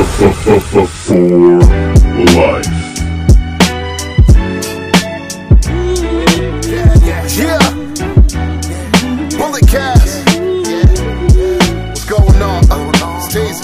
For life. Yeah. Bullet cast. What's going on? Stacy.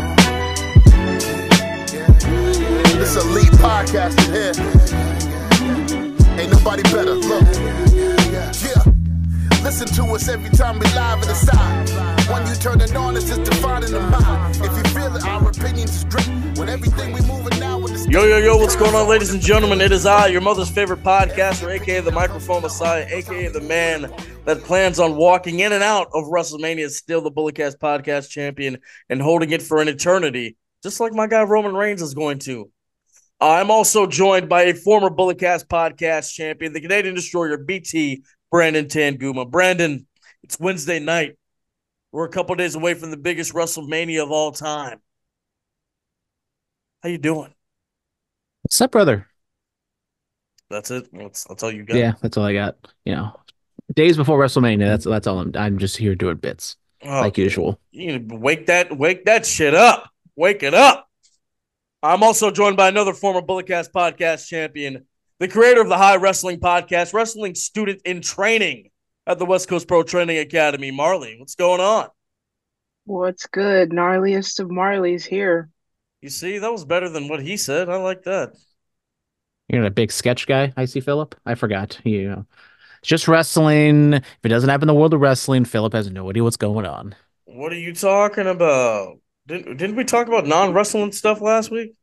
This elite podcast in here. Ain't nobody better. Look. Yeah. Listen to us every time we live in the side. When you turn it on, it's just defining the mind. If you feel it, our opinions is straight. When everything we moving now with the Yo, what's going on, ladies and gentlemen? It is I, your mother's favorite podcaster, a.k.a. the Microphone Messiah, a.k.a. the man that plans on walking in and out of WrestleMania, still the Bulletcast podcast champion, and holding it for an eternity, just like my guy Roman Reigns is going to. I'm also joined by a former Bulletcast podcast champion, the Canadian Destroyer, BT, Brandon Tanguma. Brandon, it's Wednesday night. We're a couple days away from the biggest WrestleMania of all time. How you doing? What's up, brother? That's it. That's all you got. Yeah, that's all I got. You know, days before WrestleMania. That's all. I'm just here doing bits like usual. You need to wake that shit up. Wake it up. I'm also joined by another former Bulletcast podcast champion, the creator of the High Wrestling Podcast, wrestling student in training at the West Coast Pro Training Academy. Marley, what's going on? What's good? Gnarliest of Marleys here. You see, that was better than what he said. I like that. You're not a big sketch guy, I see, Philip. I forgot. It's just wrestling. If it doesn't happen in the world of wrestling, Philip has no idea what's going on. What are you talking about? Didn't we talk about non-wrestling stuff last week?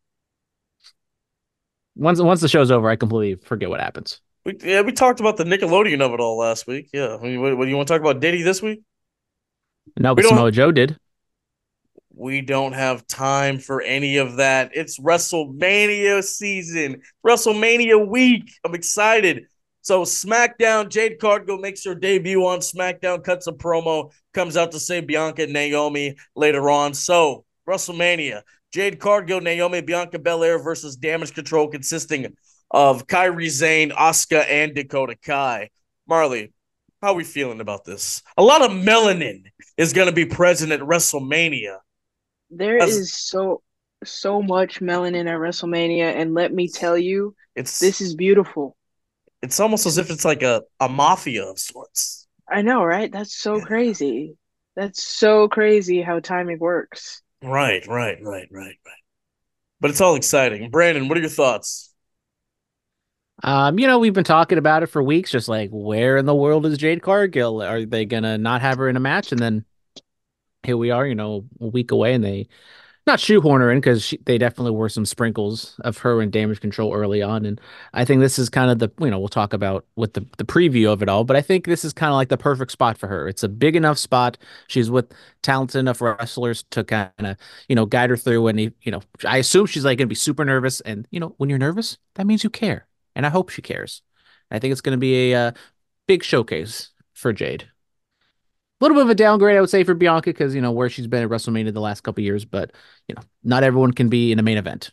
Once the show's over, I completely forget what happens. We talked about the Nickelodeon of it all last week. Yeah. What do you want to talk about Diddy this week? No, but Samoa Joe did. We don't have time for any of that. It's WrestleMania season, WrestleMania week. I'm excited. So SmackDown, Jade Cargill makes her debut on SmackDown, cuts a promo, comes out to say Bianca and Naomi later on. So WrestleMania, Jade Cargill, Naomi, Bianca Belair versus Damage Control, consisting of Kairi Sane, Asuka, and Dakota Kai. Marley, how are we feeling about this? A lot of melanin is going to be present at WrestleMania. There is so much melanin at WrestleMania, and let me tell you, this is beautiful. It's almost as if it's like a mafia of sorts. I know, right? That's so crazy. That's so crazy how timing works. Right. But it's all exciting. Brandon, what are your thoughts? We've been talking about it for weeks, just like, where in the world is Jade Cargill? Are they gonna not have her in a match? And then here we are, a week away, and they not shoehorn her in because they definitely were some sprinkles of her and Damage Control early on. And I think this is kind of the, we'll talk about with the preview of it all, but I think this is kind of like the perfect spot for her. It's a big enough spot. She's with talented enough wrestlers to kind of, guide her through. And, I assume she's like going to be super nervous. And, when you're nervous, that means you care. And I hope she cares. I think it's going to be a big showcase for Jade. A little bit of a downgrade, I would say, for Bianca because, where she's been at WrestleMania the last couple of years. But, not everyone can be in a main event.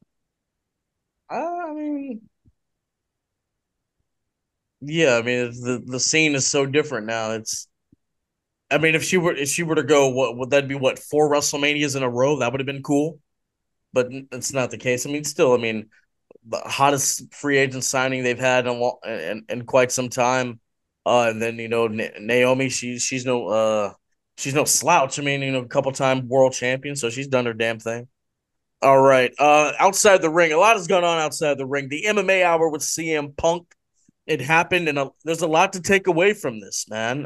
The scene is so different now. If she were to go, what would that be? 4 WrestleManias in a row? That would have been cool. But it's not the case. The hottest free agent signing they've had in quite some time. And then Naomi, she's no slouch. A couple time world champion, so she's done her damn thing. All right, outside the ring, a lot has gone on outside the ring. The MMA hour with CM Punk, it happened, and there's a lot to take away from this, man.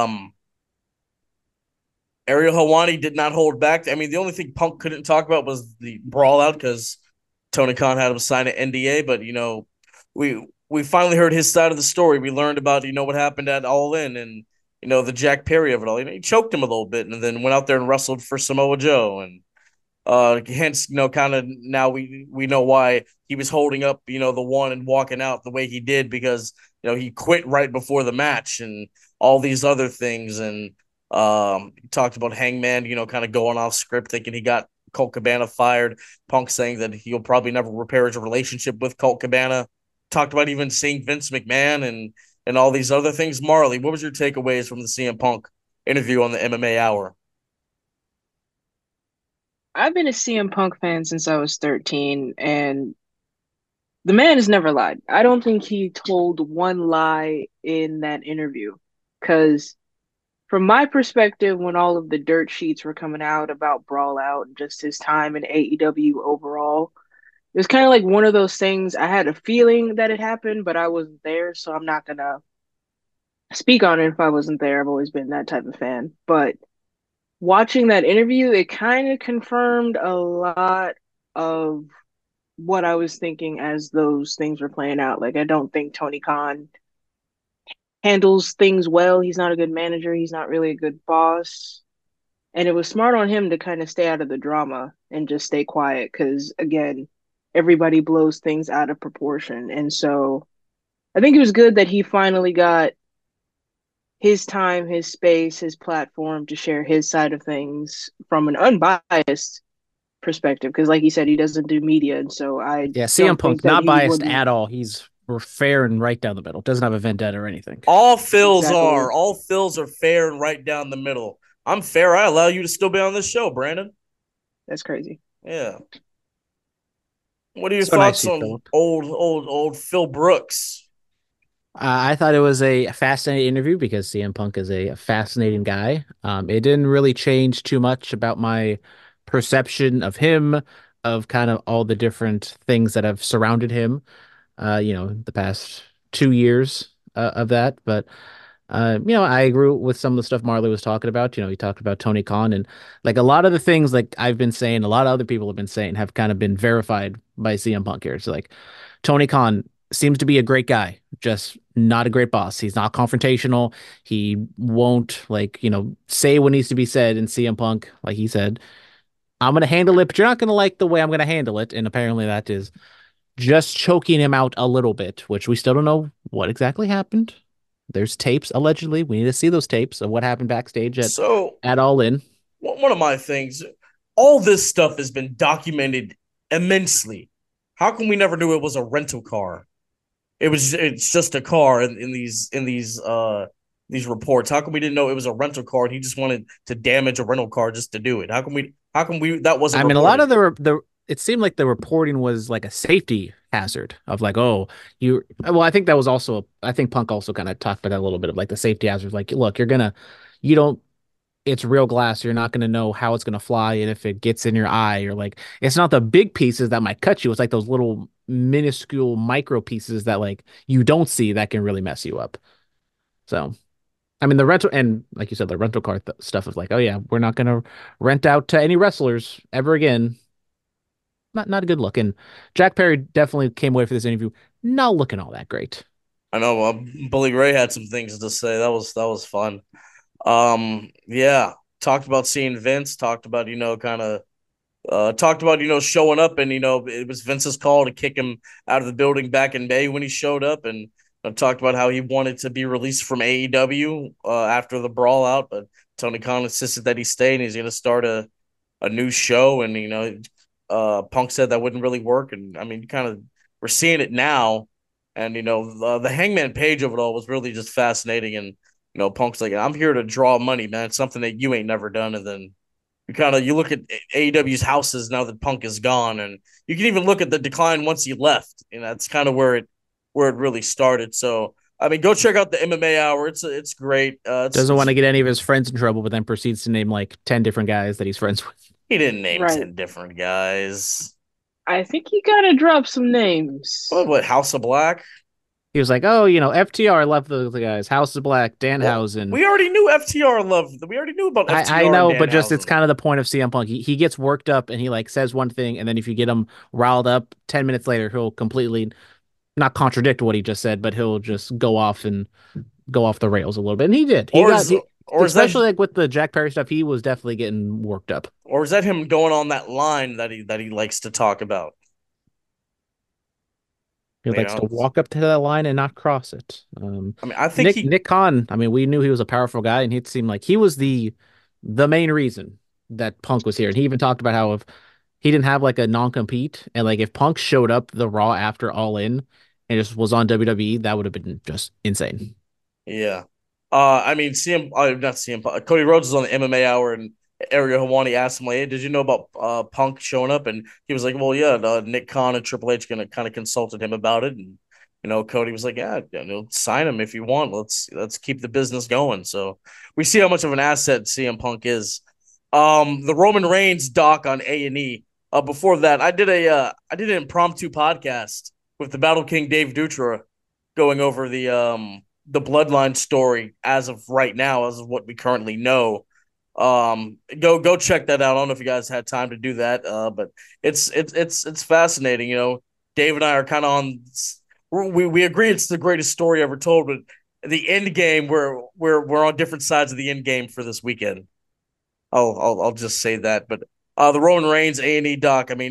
Ariel Helwani did not hold back. The only thing Punk couldn't talk about was the brawl out because Tony Khan had him sign an NDA, but we finally heard his side of the story. We learned about, what happened at All In and, the Jack Perry of it all. He choked him a little bit and then went out there and wrestled for Samoa Joe. And hence, kind of now we know why he was holding up, the one and walking out the way he did because, he quit right before the match and all these other things. And he talked about Hangman, kind of going off script, thinking he got Colt Cabana fired. Punk saying that he'll probably never repair his relationship with Colt Cabana. Talked about even seeing Vince McMahon and all these other things. Marley, what was your takeaways from the CM Punk interview on the MMA Hour? I've been a CM Punk fan since I was 13, and the man has never lied. I don't think he told one lie in that interview. Because from my perspective, when all of the dirt sheets were coming out about Brawl Out and just his time in AEW overall, it was kind of like one of those things. I had a feeling that it happened, but I wasn't there, so I'm not gonna speak on it if I wasn't there. I've always been that type of fan. But watching that interview, it kind of confirmed a lot of what I was thinking as those things were playing out. Like, I don't think Tony Khan handles things well. He's not a good manager. He's not really a good boss. And it was smart on him to kind of stay out of the drama and just stay quiet because, again, everybody blows things out of proportion. And so I think it was good that he finally got his time, his space, his platform to share his side of things from an unbiased perspective. Because, like he said, he doesn't do media. And so CM Punk, not biased at all. He's fair and right down the middle. Doesn't have a vendetta or anything. All Phils are. All Phils are fair and right down the middle. I'm fair. I allow you to still be on this show, Brandon. That's crazy. Yeah. What are your thoughts on old Phil Brooks? I thought it was a fascinating interview because CM Punk is a fascinating guy. It didn't really change too much about my perception of him, of kind of all the different things that have surrounded him, the past 2 years of that. But, I agree with some of the stuff Marley was talking about. He talked about Tony Khan, and like a lot of the things like I've been saying, a lot of other people have been saying have kind of been verified by CM Punk here. So like Tony Khan seems to be a great guy, just not a great boss. He's not confrontational. He won't say what needs to be said. And CM Punk, like he said, I'm going to handle it, but you're not going to like the way I'm going to handle it. And apparently that is just choking him out a little bit, which we still don't know what exactly happened. There's tapes, allegedly. We need to see those tapes of what happened backstage at All In. One of my things, all this stuff has been documented immensely. How come we never knew it was a rental car? It's just a car in these reports. How come we didn't know it was a rental car and he just wanted to damage a rental car just to do it? How come we that wasn't I mean, reported? A lot of the it seemed like the reporting was like a safety hazard of like, I think that was also, I think Punk also kind of talked about that a little bit of like the safety hazard. Like, look, it's real glass. You're not going to know how it's going to fly. And if it gets in your eye or like, it's not the big pieces that might cut you. It's like those little minuscule micro pieces that like you don't see that can really mess you up. So, I mean, the rental, and like you said, the rental car stuff is like, oh yeah, we're not going to rent out to any wrestlers ever again. Not a good look. And Jack Perry definitely came away for this interview not looking all that great. I know. Bully Ray had some things to say. That was fun. Yeah. Talked about seeing Vince. Talked about showing up, and it was Vince's call to kick him out of the building back in May when he showed up, and talked about how he wanted to be released from AEW after the Brawl Out, but Tony Khan insisted that he stay, and he's going to start a new show, and Punk said that wouldn't really work, and I mean, we're seeing it now, and the Hangman Page of it all was really just fascinating, and Punk's like, I'm here to draw money, man. It's something that you ain't never done, and then you look at AEW's houses now that Punk is gone, and you can even look at the decline once he left, and that's kind of where it really started. So I mean, go check out the MMA Hour. It's great. Doesn't want to get any of his friends in trouble, but then proceeds to name like 10 different guys that he's friends with. He didn't name 10 different guys. I think he gotta drop some names. What House of Black? He was like, FTR loved the guys. House of Black, Danhausen. We already knew FTR loved. We already knew about FTR. I know, but just it's kind of the point of CM Punk. He gets worked up and he like says one thing, and then if you get him riled up, 10 minutes later he'll completely not contradict what he just said, but he'll just go off the rails a little bit. And he did. Especially like with the Jack Perry stuff, he was definitely getting worked up. Or is that him going on that line that he likes to talk about? He likes to walk up to that line and not cross it. I think Nick Khan. I mean, we knew he was a powerful guy, and it seemed like he was the main reason that Punk was here. And he even talked about how if he didn't have like a non-compete, and like if Punk showed up the Raw after All In and just was on WWE, that would have been just insane. Yeah. I mean, not CM Punk. Cody Rhodes is on the MMA Hour, and Ariel Hawani asked him like, "Hey, did you know about Punk showing up?" And he was like, "Well, yeah, Nick Khan and Triple H gonna kind of consulted him about it." And Cody was like, "Yeah, sign him if you want. Let's keep the business going." So we see how much of an asset CM Punk is. The Roman Reigns doc on A&E. Before that, I did an impromptu podcast with the Battle King Dave Dutra, going over the Bloodline story as of right now, as of what we currently know. Go check that out. I don't know if you guys had time to do that, but it's fascinating. Dave and I are kind of on. We agree it's the greatest story ever told, but the end game, we're on different sides of the end game for this weekend. I'll just say that. But the Roman Reigns A&E doc. I mean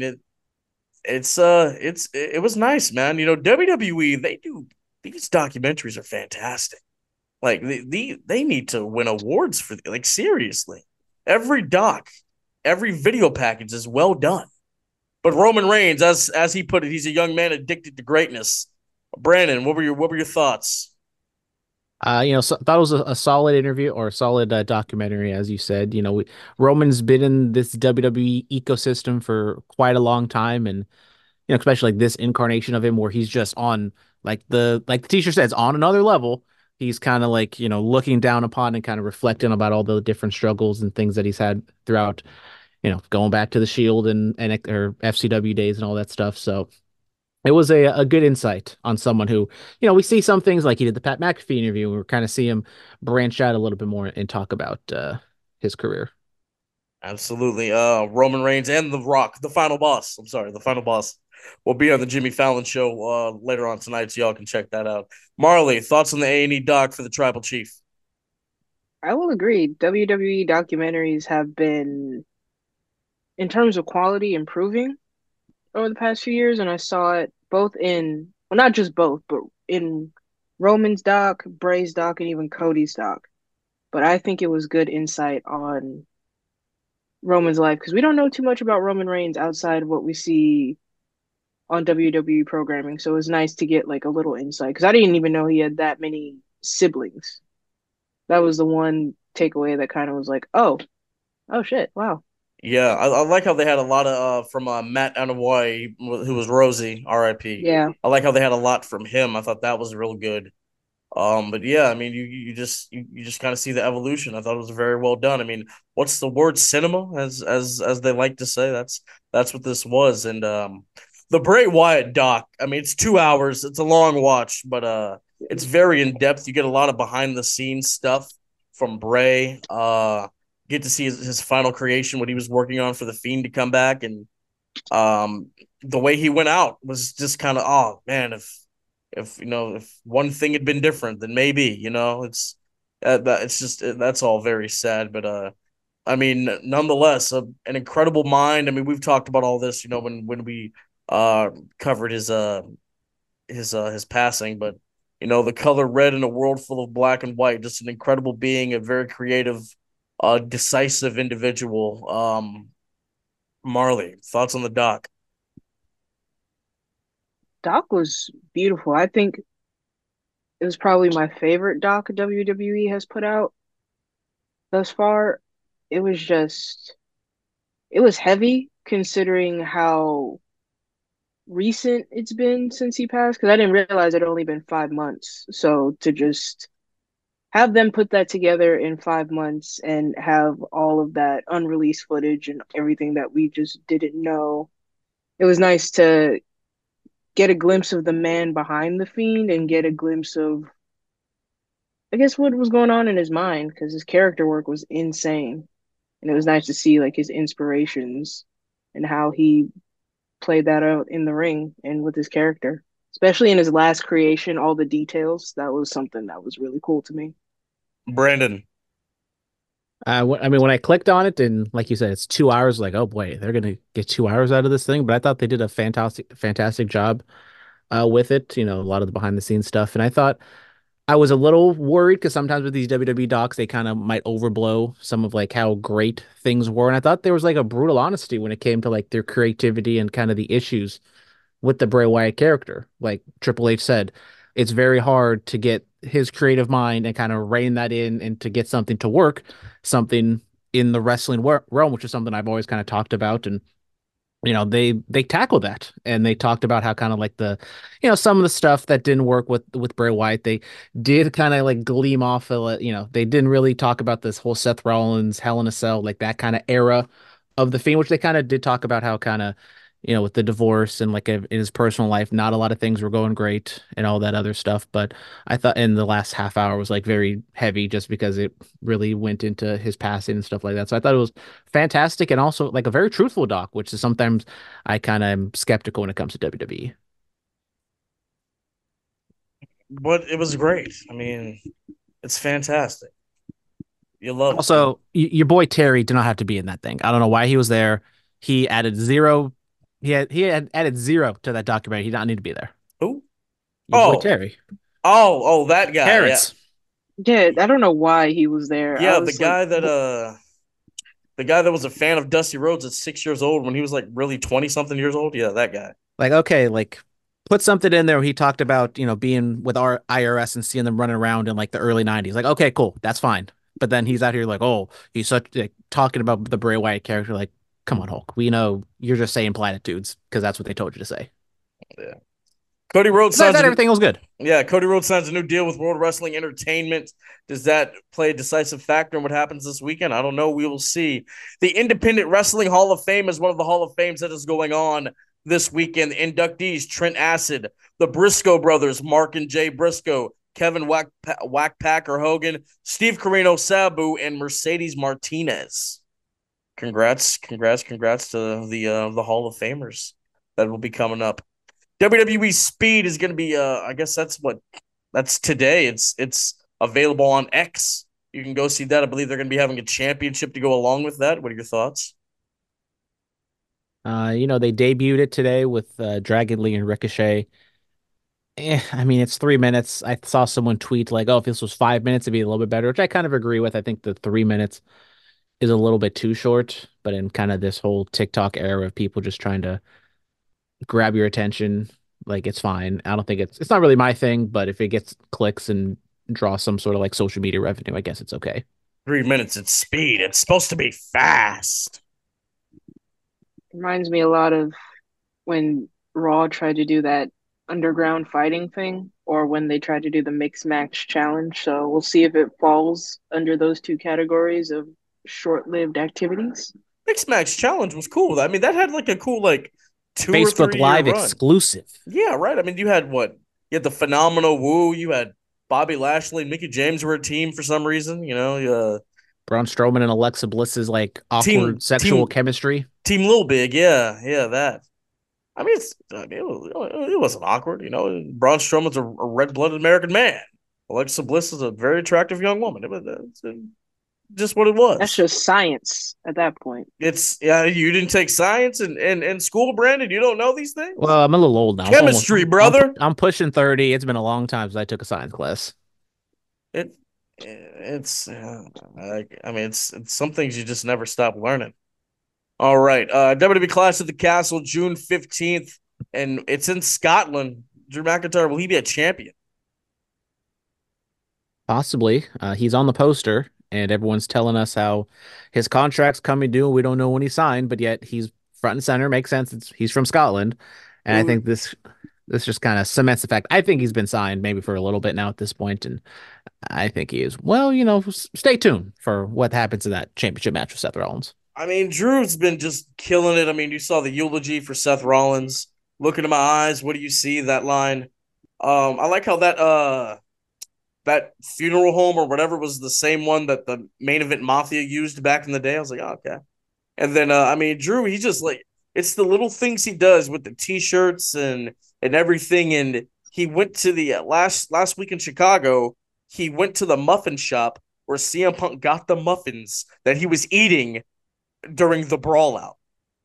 it was nice, man. WWE, they do these documentaries are fantastic. Like they need to win awards for, like, seriously. Every doc, every video package is well done. But Roman Reigns, as he put it, he's a young man addicted to greatness. Brandon, what were your thoughts? Thought it was a solid interview or a solid documentary, as you said. Roman's been in this WWE ecosystem for quite a long time, and especially like this incarnation of him, where he's just on like the teacher says, on another level. He's kind of like looking down upon and kind of reflecting about all the different struggles and things that he's had throughout, going back to the Shield and or FCW days and all that stuff. So it was a good insight on someone who, we see some things like he did the Pat McAfee interview. And we kind of see him branch out a little bit more and talk about his career. Absolutely. Roman Reigns and The Rock, the final boss. I'm sorry, the final boss will be on the Jimmy Fallon show later on tonight, so y'all can check that out. Marley, thoughts on the A&E doc for the Tribal Chief? I will agree. WWE documentaries have been, in terms of quality, improving over the past few years, and I saw it both in, well, not just both, but in Roman's doc, Bray's doc, and even Cody's doc. But I think it was good insight on Roman's life because we don't know too much about Roman Reigns outside of what we see on WWE programming. So it was nice to get like a little insight because I didn't even know he had that many siblings. That was the one takeaway that kind of was like, oh shit, wow. Yeah, I like how they had a lot of from Matt Anoa'i, who was Rosie, R.I.P. Yeah. I like how they had a lot from him. I thought that was real good. But yeah, I mean, you just kind of see the evolution. I thought it was very well done. I mean, what's the word, cinema, as they like to say? That's what this was. And the Bray Wyatt doc. I mean, it's 2 hours. It's a long watch, but it's very in depth. You get a lot of behind the scenes stuff from Bray. Get to see his final creation, what he was working on for the Fiend to come back, and the way he went out was just kind of, oh man, if one thing had been different, then maybe it's just that's all very sad. But I mean, nonetheless, an incredible mind. I mean, we've talked about all this, when we covered his passing, but the color red in a world full of black and white, just an incredible being, a very creative, decisive individual. Marley, thoughts on the doc? Doc was beautiful. I think it was probably my favorite doc WWE has put out thus far. It was just, it was heavy considering how recent it's been since he passed because I didn't realize it had only been 5 months. So to just have them put that together in 5 months and have all of that unreleased footage and everything that we just didn't know, it was nice to get a glimpse of the man behind the Fiend and get a glimpse of, I guess, what was going on in his mind because his character work was insane. And it was nice to see like his inspirations and how he played that out in the ring and with his character, especially in his last creation, all the details. That was something that was really cool to me. Brandon. I mean, when I clicked on it, and like you said, it's 2 hours. Like, oh boy, they're gonna get 2 hours out of this thing. But I thought they did a fantastic job with it. A lot of the behind the scenes stuff, and I thought I was a little worried because sometimes with these WWE docs, they kind of might overblow some of like how great things were. And I thought there was like a brutal honesty when it came to like their creativity and kind of the issues with the Bray Wyatt character. Like Triple H said, it's very hard to get his creative mind and kind of rein that in and to get something to work, something in the wrestling realm, which is something I've always kind of talked about. And they tackled that, and they talked about how kind of like some of the stuff that didn't work with Bray Wyatt. They did kind of like gleam off of they didn't really talk about this whole Seth Rollins Hell in a Cell, like that kind of era of the Fiend, which they kind of did talk about how kind of with the divorce and like in his personal life, not a lot of things were going great and all that other stuff. But I thought in the last half hour was like very heavy just because it really went into his passing and stuff like that. So I thought it was fantastic and also like a very truthful doc, which is sometimes I kind of am skeptical when it comes to WWE. But it was great. I mean, it's fantastic. You love it. Also, your boy Terry did not have to be in that thing. I don't know why he was there. He added zero. He had added zero to that documentary. He did not need to be there. Who? Your boy Oh, Terry. that guy. Terrence. Yeah, I don't know why he was there. Yeah, I the was like, guy that the guy that was a fan of Dusty Rhodes at 6 years old when he was like really 20 something years old. Yeah, that guy. Like, okay, like put something in there where he talked about, being with our IRS and seeing them running around in like the early 90s. Like, okay, cool. That's fine. But then he's out here like, oh, he's such like talking about the Bray Wyatt character. Like, come on, Hulk. We know you're just saying platitudes because that's what they told you to say. Yeah. Cody Rhodes Besides signs that, everything was good. Cody Rhodes signs a new deal with World Wrestling Entertainment. Does that play a decisive factor in what happens this weekend? I don't know. We will see. The Independent Wrestling Hall of Fame is one of the Hall of Fames that is going on this weekend. The inductees: Trent Acid, the Briscoe brothers, Mark and Jay Briscoe, Kevin Packer Hogan, Steve Corino Sabu, and Mercedes Martinez. Congrats to the Hall of Famers that will be coming up. WWE Speed is going to be I guess that's today. It's available on X. You can go see that. I believe they're going to be having a championship to go along with that. What are your thoughts? They debuted it today with Dragon Lee and Ricochet. I mean, it's 3 minutes. I saw someone tweet like, "Oh, if this was 5 minutes, it'd be a little bit better," which I kind of agree with. I think the 3 minutes is a little bit too short, but in kind of this whole TikTok era of people just trying to grab your attention, like it's fine. I don't think it's not really my thing, but if it gets clicks and draws some sort of like social media revenue, I guess it's okay. 3 minutes at speed. It's supposed to be fast. reminds me a lot of when Raw tried to do that underground fighting thing, or when they tried to do the mixed match challenge. So we'll see if it falls under those two categories of short-lived activities. Mixed Match Challenge was cool. I mean, that had like a cool like 2 or 3 Facebook year Live run. exclusive. Yeah, right. I mean, you had what? You had the Phenomenal Woo. You had Bobby Lashley and Mickey James were a team for some reason. Braun Strowman and Alexa Bliss's like awkward Team sexual Team chemistry. Team Little Big. Yeah, that. It wasn't awkward. Braun Strowman's a red-blooded American man. Alexa Bliss is a very attractive young woman. It's just what it was. That's just science at that point. You didn't take science in school, Brandon. You don't know these things. Well, I'm a little old now. Chemistry, brother. I'm pushing 30. It's been a long time since I took a science class. It's some things you just never stop learning. All right, WWE Clash at the Castle, June 15th, and it's in Scotland. Drew McIntyre, will he be a champion? Possibly. He's on the poster, and everyone's telling us how his contract's coming due. We don't know when he signed, but yet he's front and center. Makes sense. He's from Scotland, and I think this just kind of cements the fact. I think he's been signed maybe for a little bit now at this point, and I think he is. Well, stay tuned for what happens in that championship match with Seth Rollins. I mean, Drew's been just killing it. I mean, you saw the eulogy for Seth Rollins. Look into my eyes. What do you see? That line. I like how that funeral home or whatever was the same one that the Main Event Mafia used back in the day. I was like, oh, okay. And then, Drew, he just like, it's the little things he does with the T-shirts and everything. And he went to the last week in Chicago. He went to the muffin shop where CM Punk got the muffins that he was eating during the brawl out.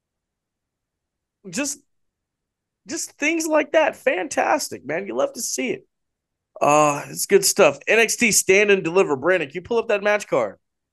Just things like that. Fantastic, man. You love to see it. It's good stuff. NXT Stand and Deliver. Brandon, can you pull up that match card?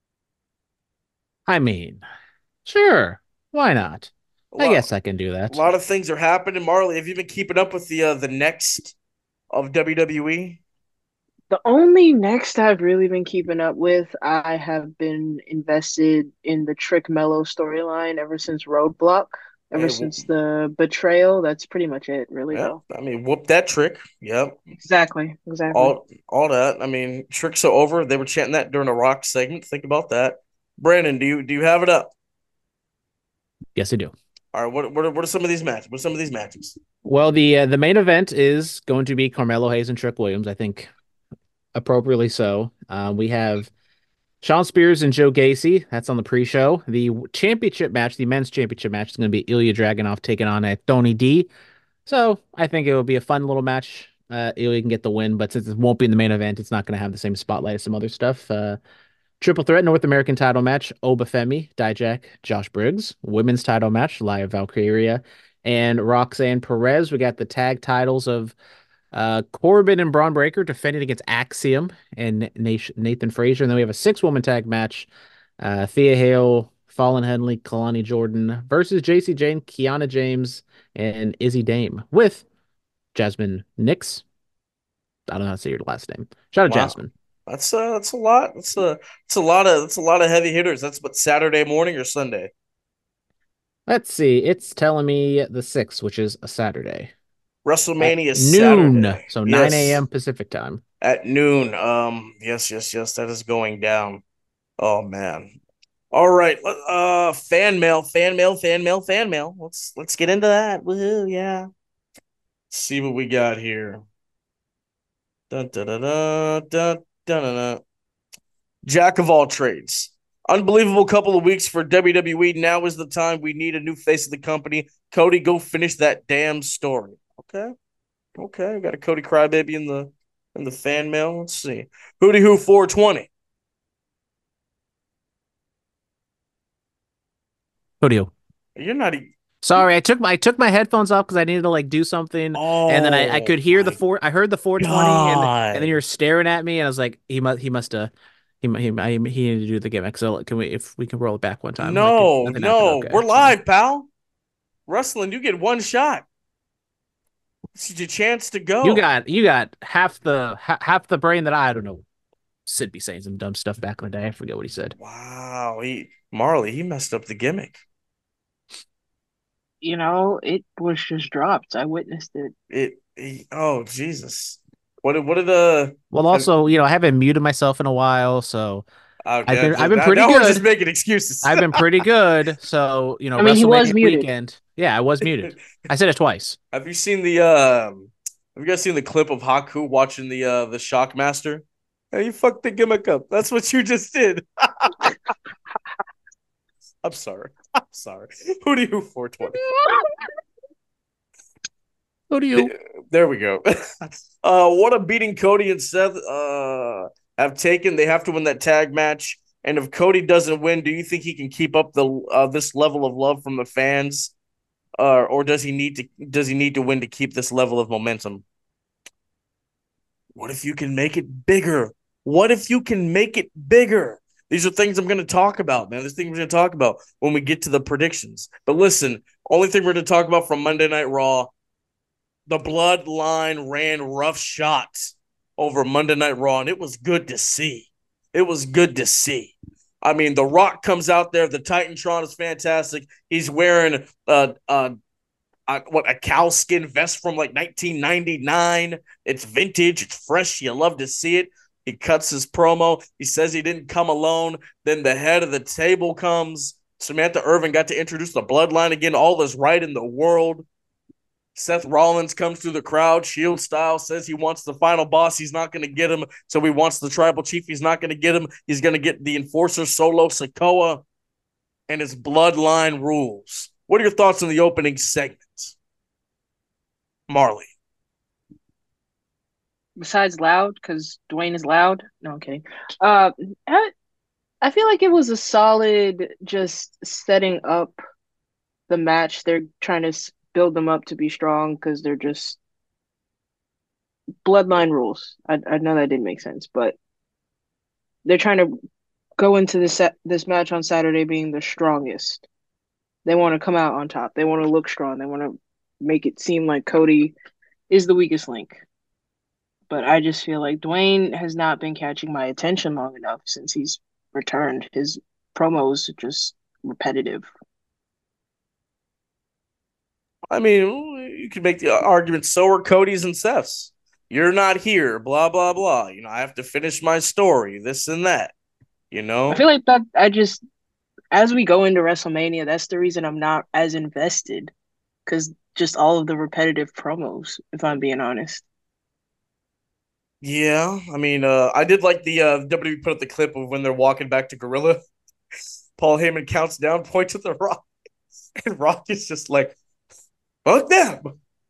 I mean, sure. Why not? I guess I can do that. A lot of things are happening. Marley, have you been keeping up with the next of WWE? The only next I've really been keeping up with, I have been invested in the Trick Mello storyline ever since Roadblock, ever Hey, since the betrayal. That's pretty much it, really, yeah, though. I mean, whoop that trick. Yep. Exactly, exactly. All that. I mean, tricks are over. They were chanting that during a rock segment. Think about that. Brandon, do you have it up? Yes, I do. All right, what are some of these matches? What are some of these matches? Well, the main event is going to be Carmelo Hayes and Trick Williams. I think appropriately so. We have Sean Spears and Joe Gacy. That's on the pre-show. The championship match, the men's championship match, is going to be Ilya Dragunov taking on Tony D. So I think it will be a fun little match. Ilya can get the win, but since it won't be in the main event, it's not going to have the same spotlight as some other stuff. Triple threat North American title match: Obafemi, Dijak, Josh Briggs. Women's title match: Laya Valkyria and Roxanne Perez. We got the tag titles of Corbin and Braun Breaker defending against Axiom and Nathan Frazier. And then we have a six-woman tag match: Thea Hale, Fallon Henley, Kalani Jordan versus JC Jane, Kiana James, and Izzy Dame with Jasmine Nix. I don't know how to say your last name. Shout out Wow, Jasmine. that's a lot. That's a lot of heavy hitters. That's what Saturday morning or Sunday. Let's see. It's telling me the 6th, which is a Saturday at WrestleMania noon. Saturday. So 9 Yes, a.m. Pacific time. at noon. Yes. That is going down. Oh man. All right. Fan mail. Let's get into that. Woohoo! Yeah. See what we got here. Dun, dun, dun, dun, dun, dun, dun, dun. Jack of all trades. Unbelievable couple of weeks for WWE. Now is the time we need a new face of the company. Cody, go finish that damn story. Okay. Okay. We got a Cody Crybaby in the fan mail. Let's see. Hootie Who 420. Who do you? You're not Sorry, I took my headphones off because I needed to like do something, and then I Oh could hear my I heard the 420, and then God. you're staring at me, and I was like, he must have he needed to do the gimmick. So can we if we can roll it back one time? Like if No, nothing happened. no. Okay, We're sorry. live, pal. Wrestling, you get one shot. This is your chance to You go. got you got half the brain that I don't know. Sid be saying some dumb stuff back in the day. I forget what he said. Wow, he messed up the gimmick. It was just dropped. I witnessed it. Oh Jesus. What did Well, have, also, I haven't muted myself in a while, so okay, I've been pretty now we're just good. making excuses. I've been pretty good. So, I mean, he was WrestleMania muted. weekend. Yeah, I was muted. I said it twice. Have you seen the have you guys seen the clip of Haku watching the Shockmaster? Hey, you fucked the gimmick up. That's what you just did. I'm sorry. I'm sorry. Who do you 420? Who do you? There we go. What a beating Cody and Seth have taken. They have to win that tag match. And if Cody doesn't win, do you think he can keep up the this level of love from the fans, or does he need to win to keep this level of momentum? What if you can make it bigger? What if you can make it bigger? These are things I'm going to talk about, man. These things we're going to talk about when we get to the predictions. But listen, only thing we're going to talk about from Monday Night Raw, the Bloodline ran rough shots over Monday Night Raw, and it was good to see. It was good to see. I mean, The Rock comes out there. The Titantron is fantastic. He's wearing a cow skin vest from like 1999. It's vintage. It's fresh. You love to see it. He cuts his promo. He says he didn't come alone. Then the head of the table comes. Samantha Irvin got to introduce the Bloodline again. All is right in the world. Seth Rollins comes through the crowd, Shield style, says he wants the final boss. He's not going to get him. So he wants the tribal chief. He's not going to get him. He's going to get the enforcer, Solo Sikoa, and his Bloodline rules. What are your thoughts on the opening segment, Marley? Besides loud, because Dwayne is loud. No, I'm kidding. Uh, I feel like it was a solid just setting up the match. They're trying to build them up to be strong because they're just bloodline rules. I know that didn't make sense, but they're trying to go into this match on Saturday being the strongest. They want to come out on top. They want to look strong. They want to make it seem like Cody is the weakest link. but I just feel like Dwayne has not been catching my attention long enough since he's returned. His promos are just repetitive. I mean, you could make the argument. So are Cody's and Seth's. You're not here. Blah blah blah. I have to finish my story. This and that. You I feel know. like that I just as we go into WrestleMania, that's the reason I'm not as invested because just all of the repetitive promos, if I'm being honest. Yeah. I mean, I did like the WWE put up the clip of when they're walking back to Gorilla. Paul Heyman counts down, points at the Rock, and Rock is just like, "Fuck them."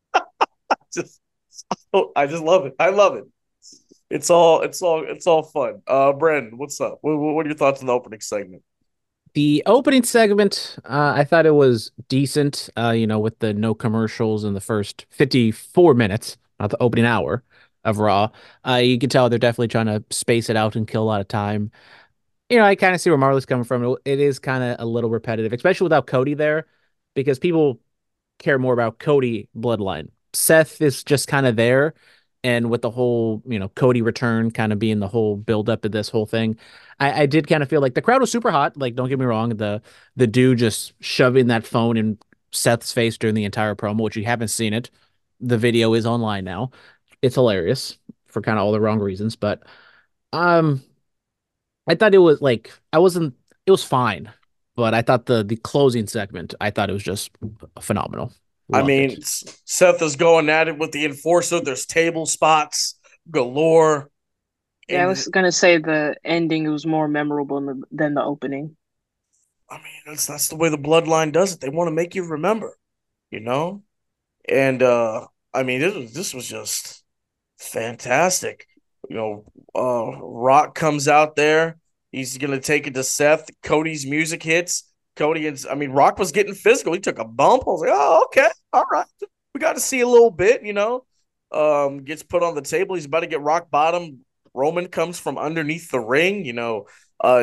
just, I just love it. I love it. It's all fun. Brandon, what's up? What are your thoughts on the opening segment? The opening segment, I thought it was decent, with the no commercials in the first 54 minutes, not the opening hour of Raw. You can tell they're definitely trying to space it out and kill a lot of time. I kind of see where Marley's coming from. It is kind of a little repetitive, especially without Cody there, because people care more about Cody bloodline. Seth is just kind of there. And with the whole, Cody return kind of being the whole build up of this whole thing, I did kind of feel like the crowd was super hot. Like, don't get me wrong, the dude just shoving that phone in Seth's face during the entire promo, which you haven't seen it. The video is online now. It's hilarious for kind of all the wrong reasons, but um I thought it was like I wasn't it was fine, but I thought the closing segment, I thought it was just phenomenal. I Loved mean, it. Seth is going at it with the enforcer. There's table spots galore, Yeah, I and was gonna say the ending was more memorable than the opening. I mean that's the way the bloodline does it. They want to make you remember, you know. And I mean, this was just fantastic. Rock comes out there. He's gonna take it to Seth. Cody's music hits. Rock was getting physical. He took a bump. I was like, oh, okay, all right. We got to see a little bit. Gets put on the table. He's about to get rock bottom. Roman comes from underneath the ring. Uh,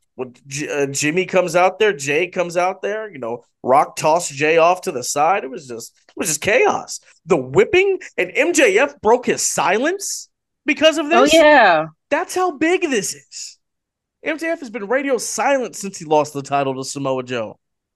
Jimmy comes out there. Jay comes out there. Rock tossed Jay off to the side. It was just chaos. The whipping and MJF broke his silence because of Oh this. yeah. That's how big this is. MJF has been radio silent since he lost the title to Samoa Joe.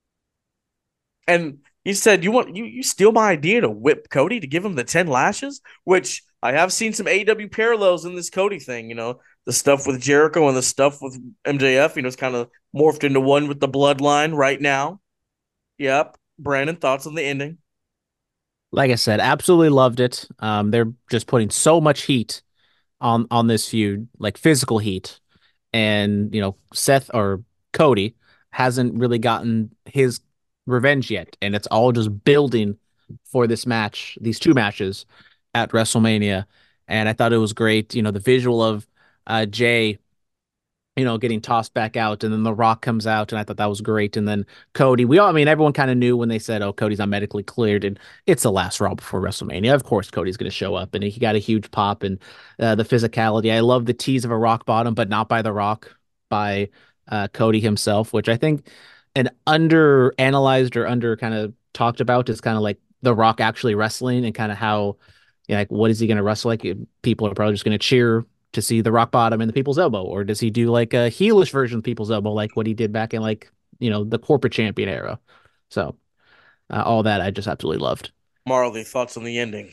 And he said, you steal my idea to whip Cody to give him the 10 lashes, which I have seen some AEW parallels in this Cody thing, the stuff with Jericho and the stuff with MJF, it's kind of morphed into one with the bloodline right now. Yep. Brandon, thoughts on the ending? Like I said, absolutely loved it. They're just putting so much heat on this feud, like physical heat. And, Seth or Cody hasn't really gotten his revenge yet. And it's all just building for this match, these two matches at WrestleMania. And I thought it was great. The visual of Jay, getting tossed back out, and then The Rock comes out, and I thought that was great. And then Cody, everyone kind of knew when they said, "Oh, Cody's not medically cleared," and it's the last Raw before WrestleMania. Of course, Cody's going to show up, and he got a huge pop, and the physicality. I love the tease of a Rock bottom, but not by The Rock, by Cody himself, which I think an under analyzed or under kind of talked about is kind of like The Rock actually wrestling and kind of how. Like, what is he going to wrestle like? People are probably just going to cheer to see the rock bottom and the people's elbow, or does he do like a heelish version of people's elbow, like what he did back in like the corporate champion era? So all that I just absolutely loved. Marley, thoughts on the ending?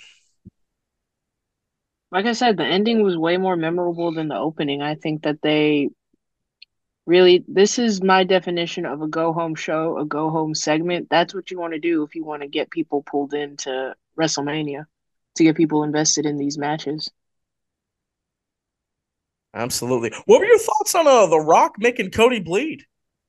Like I said, the ending was way more memorable than the opening. I think that they really, this is my definition of a go home show, a go home segment. That's what you want to do if you want to get people pulled into WrestleMania, to get people invested in these matches. Absolutely. What were your thoughts on The Rock making Cody bleed?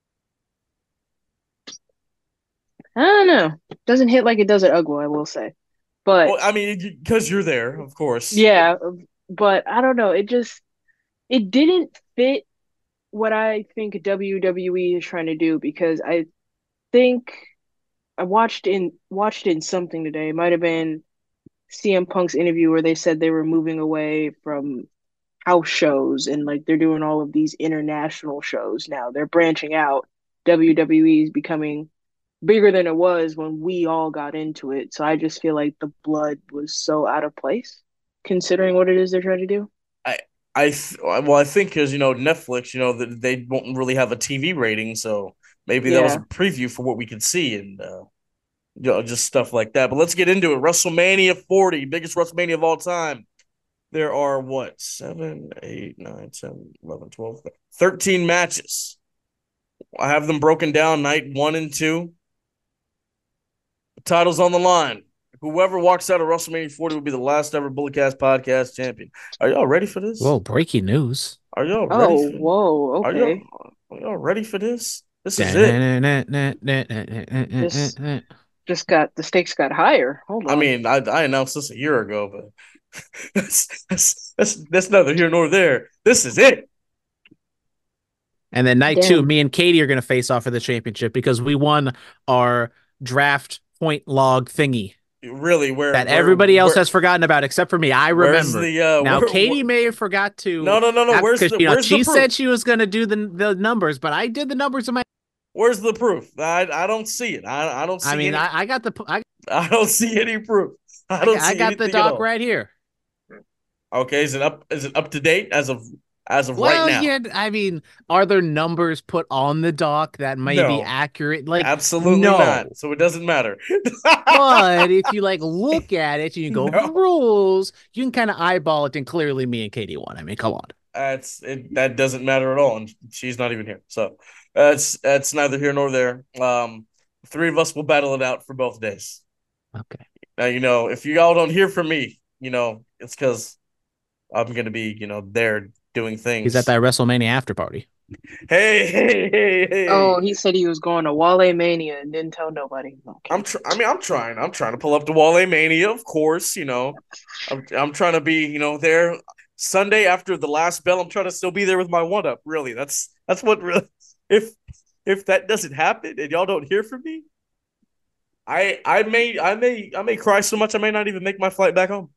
I don't know. Doesn't hit like it does at Ugwa, I will say. But Well, I mean, because you're there, of course. yeah, but I don't know. It didn't fit what I think WWE is trying to do because I think I watched in something today. It might have been CM Punk's interview where they said they were moving away from house shows and like they're doing all of these international shows now. They're branching out. WWE is becoming bigger than it was when we all got into it. So I just feel like the blood was so out of place. considering what it is they're trying to do. I well, I think because Netflix, they won't really have a TV rating, so maybe that was a Yeah. preview for what we could see, and just stuff like that. But let's get into it. WrestleMania 40, biggest WrestleMania of all time. There are what, 7, 8, 9, 10, 11, 12, 13 matches. I have them broken down night 1 and 2. The title's on the line. Whoever walks out of WrestleMania 40 will be the last ever Bulletcast podcast champion. Are y'all ready for this? Whoa, breaking news. Are y'all ready Oh, for whoa. Are y'all Okay. are y'all ready for this? This is it. This just got the stakes got higher. Hold I on. mean, I announced this a year ago, but that's neither here nor there. This is it. And then night 2, Damn. me and Katie are going to face off for the championship because we won our draft point log thingy Really, where that everybody else has forgotten about except for me. I where's remember. the Now Katie may have forgot to. No. Where's because the where's she the said proof? she was going to do the numbers, but I did the numbers in my. Where's the proof? I don't see it. I don't see. I mean, any, I got the. I don't see any proof. I don't see got the anything at doc all. right here. Okay, is it up? Is it up to date as of right Well, now? yeah. I mean, are there numbers put on the doc that may be No. accurate? Like, Absolutely no. not. So it doesn't matter. But if you look at it and you go No. rules, you can kind of eyeball it, and clearly me and Katie won. I mean, come on. That doesn't matter at all, and she's not even here. So that's neither here nor there. Three of us will battle it out for both days. Okay. Now, if you all don't hear from me, it's because I'm gonna be, there doing things. He's at that WrestleMania after party. Hey. Oh, he said he was going to Wale Mania and didn't tell nobody. Okay. I'm trying. I'm trying to pull up the Wale Mania, of course. I'm trying to be, there Sunday after the last bell. I'm trying to still be there with my 1-up. Really, that's what really. If that doesn't happen and y'all don't hear from me, I may cry so much I may not even make my flight back home.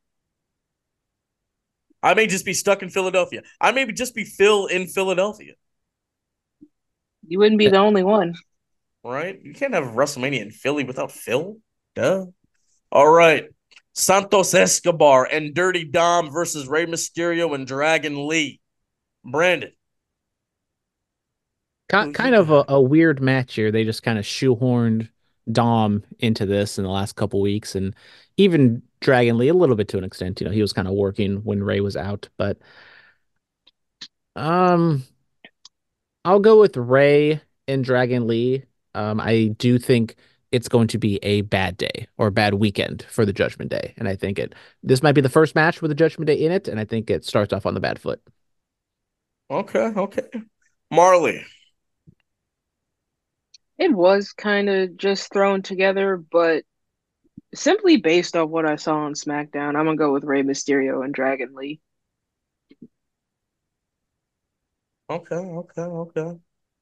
I may just be stuck in Philadelphia. I may just be Phil in Philadelphia. You wouldn't be the only one. Right? You can't have WrestleMania in Philly without Phil. Duh. All right. Santos Escobar and Dirty Dom versus Rey Mysterio and Dragon Lee. Brandon. Kind of a weird match here. They just kind of shoehorned Dom into this in the last couple weeks, and even Dragon Lee a little bit to an extent. He was kind of working when Rey was out, but I'll go with Rey and Dragon Lee. I do think it's going to be a bad day or a bad weekend for the Judgment Day, and I think this might be the first match with the Judgment Day in it, and I think it starts off on the bad foot. Okay. Marley. It was kind of just thrown together, but simply based off what I saw on SmackDown, I'm gonna go with Rey Mysterio and Dragon Lee. Okay.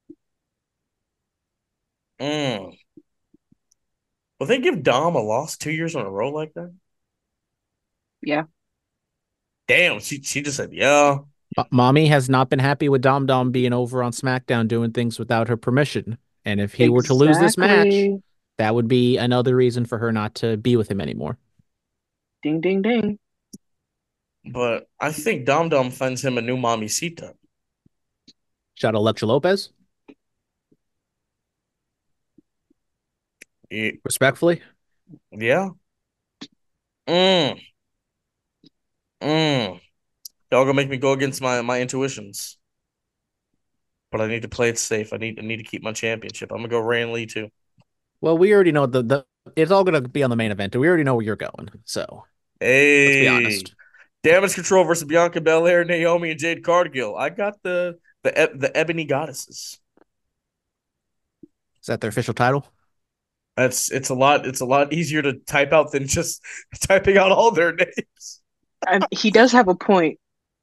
Will they give Dom a loss 2 years in a row like that? Yeah. Damn, she just said, yeah. Mommy has not been happy with Dom being over on SmackDown doing things without her permission. And if he were to lose this match, Exactly. that would be another reason for her not to be with him anymore. Ding, ding, ding. But I think Dom finds him a new mamacita. Shout out Alexa Lopez. Yeah. Respectfully. Yeah. Y'all gonna make me go against my intuitions. But I need to play it safe. I need to keep my championship. I'm gonna go Rey and Lee too. Well, we already know the it's all gonna be on the main event. We already know where you're going. So Hey, let's be honest. Damage Control versus Bianca Belair, Naomi, and Jade Cargill. I got the Ebony Goddesses. Is that their official title? It's a lot easier to type out than just typing out all their names. He does have a point.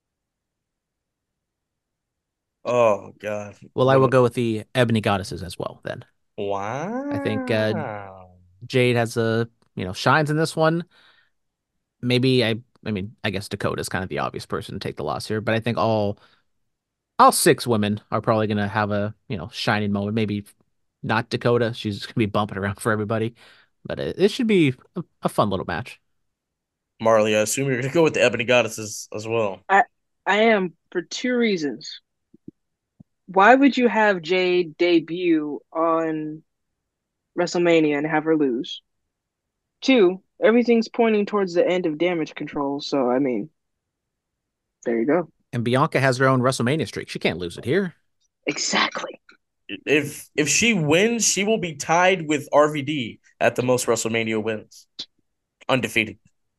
Oh God. Well, I will go with the Ebony Goddesses as well then. Wow. I think Jade has shines in this one. Maybe I mean, I guess Dakota's kind of the obvious person to take the loss here, but I think all 6 women are probably gonna have a, shining moment. Maybe not Dakota. She's gonna be bumping around for everybody, but it should be a fun little match. Marley, I assume you're gonna go with the Ebony Goddesses as well. I I am for two reasons. Why would you have Jade debut on WrestleMania and have her lose? Two, everything's pointing towards the end of Damage Control, so I mean, there you go. And Bianca has her own WrestleMania streak. She can't lose it here. Exactly. If she wins, she will be tied with RVD at the most WrestleMania wins, undefeated.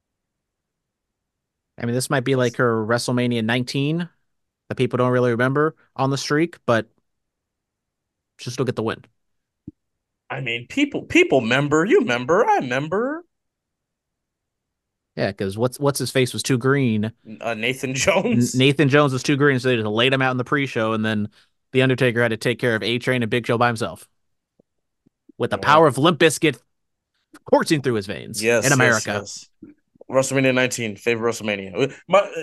I mean, this might be like her WrestleMania 19 that people don't really remember on the streak, but she'll still get the win. I mean, people member, you member, I member. Yeah, because what's his face was too green. Nathan Jones. Nathan Jones was too green, so they just laid him out in the pre-show, and then the Undertaker had to take care of A-Train and Big Show by himself with the power of Limp Bizkit coursing through his veins in America. Yes. WrestleMania 19, favorite WrestleMania.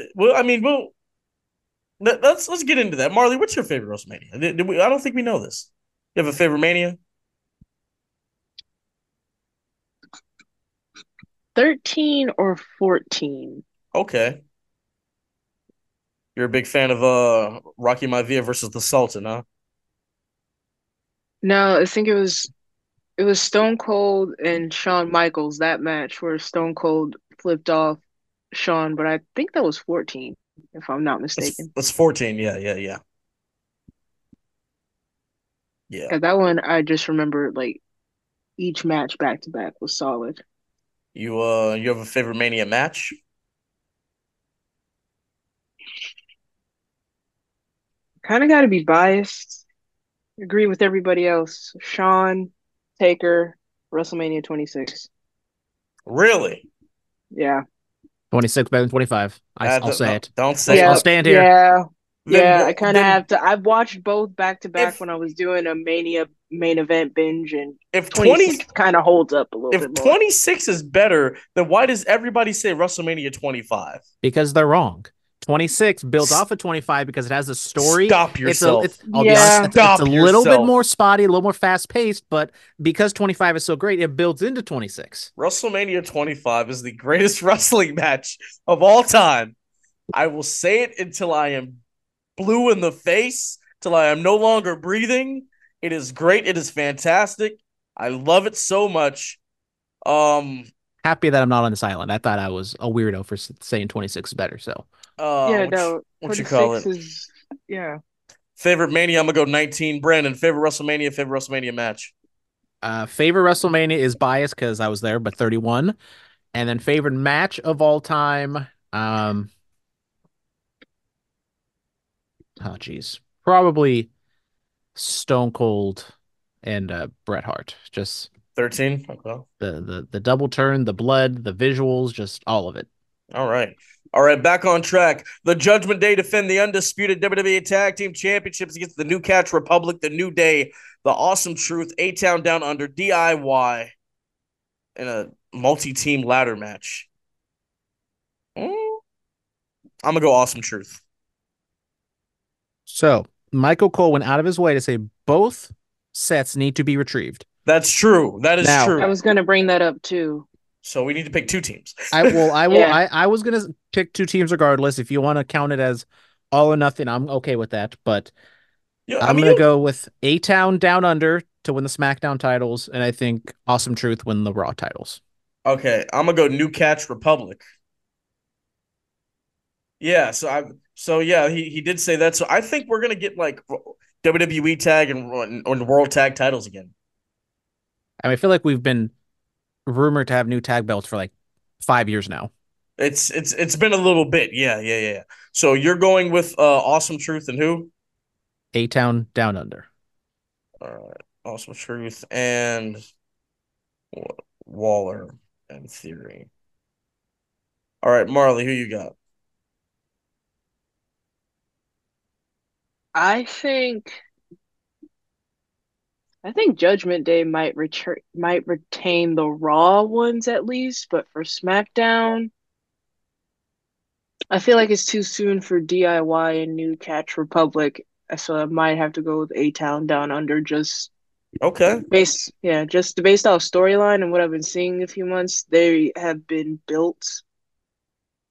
Let's get into that. Marley, what's your favorite WrestleMania? I don't think we know this. You have a favorite Mania? 13 or 14? Okay. You're a big fan of Rocky Maivia versus the Sultan, huh? No, I think it was Stone Cold and Shawn Michaels, that match where Stone Cold flipped off Shawn, but I think that was 14, if I'm not mistaken. That's 14. Yeah. Yeah. Yeah, that one I just remember like each match back to back was solid. You have a favorite Mania match? Kind of got to be biased. Agree with everybody else. Shawn, Taker, WrestleMania 26. Really? Yeah. 26 better than 25. I'll say it. Don't say Yeah, it. I'll stand here. Yeah. Then I kind of have to. I've watched both back to back If- when I was doing a Mania main event binge, and If 26 kind of holds up a little if bit more. 26 is better, then why does everybody say WrestleMania 25? Because they're wrong. 26 builds off of 25 because it has a story. Stop yourself. I'll be Yeah. honest, Stop it's a little bit yourself. more spotty, a little more fast paced, but because 25 is so great, it builds into 26. WrestleMania 25 is the greatest wrestling match of all time. I will say it until I am blue in the face, till I am no longer breathing. It is great. It is fantastic. I love it so much. Happy that I'm not on this island. I thought I was a weirdo for saying 26 is better. So Yeah, what you call it? 26 is Favorite Mania, I'm gonna go 19. Brandon, favorite WrestleMania match. favorite WrestleMania is biased because I was there, but 31. And then favorite match of all time. Oh geez, probably Stone Cold and Bret Hart. Just 13. Okay. the double turn, the blood, the visuals, just all of it. All right. Back on track. The Judgment Day defend the undisputed WWE Tag Team Championships against the New Catch Republic, the New Day, the Awesome Truth, A-Town Down Under, DIY in a multi-team ladder match. I'm going to go Awesome Truth. So Michael Cole went out of his way to say both sets need to be retrieved. That's true. That is Now- true. I was gonna bring that up too. So we need to pick two teams. I will. Yeah. I was gonna pick two teams regardless. If you want to count it as all or nothing, I'm okay with that. But Yeah, I'm gonna go with A-Town Down Under to win the SmackDown titles, and I think Awesome Truth win the Raw titles. Okay, I'm gonna go New Catch Republic. Yeah, he did say that. So I think we're gonna get like WWE tag and World Tag titles again. I mean, I feel like we've been rumored to have new tag belts for like 5 years now. It's been a little bit. Yeah. So you're going with Awesome Truth and who? A-Town Down Under. All right, Awesome Truth and Waller and Theory. All right, Marley, who you got? I think Judgment Day might retain the Raw ones at least, but for SmackDown, I feel like it's too soon for DIY and New Catch Republic, so I might have to go with A-Town Down Under just Okay. based off storyline and what I've been seeing in a few months. They have been built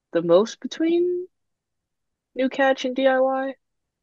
the most between New Catch and DIY.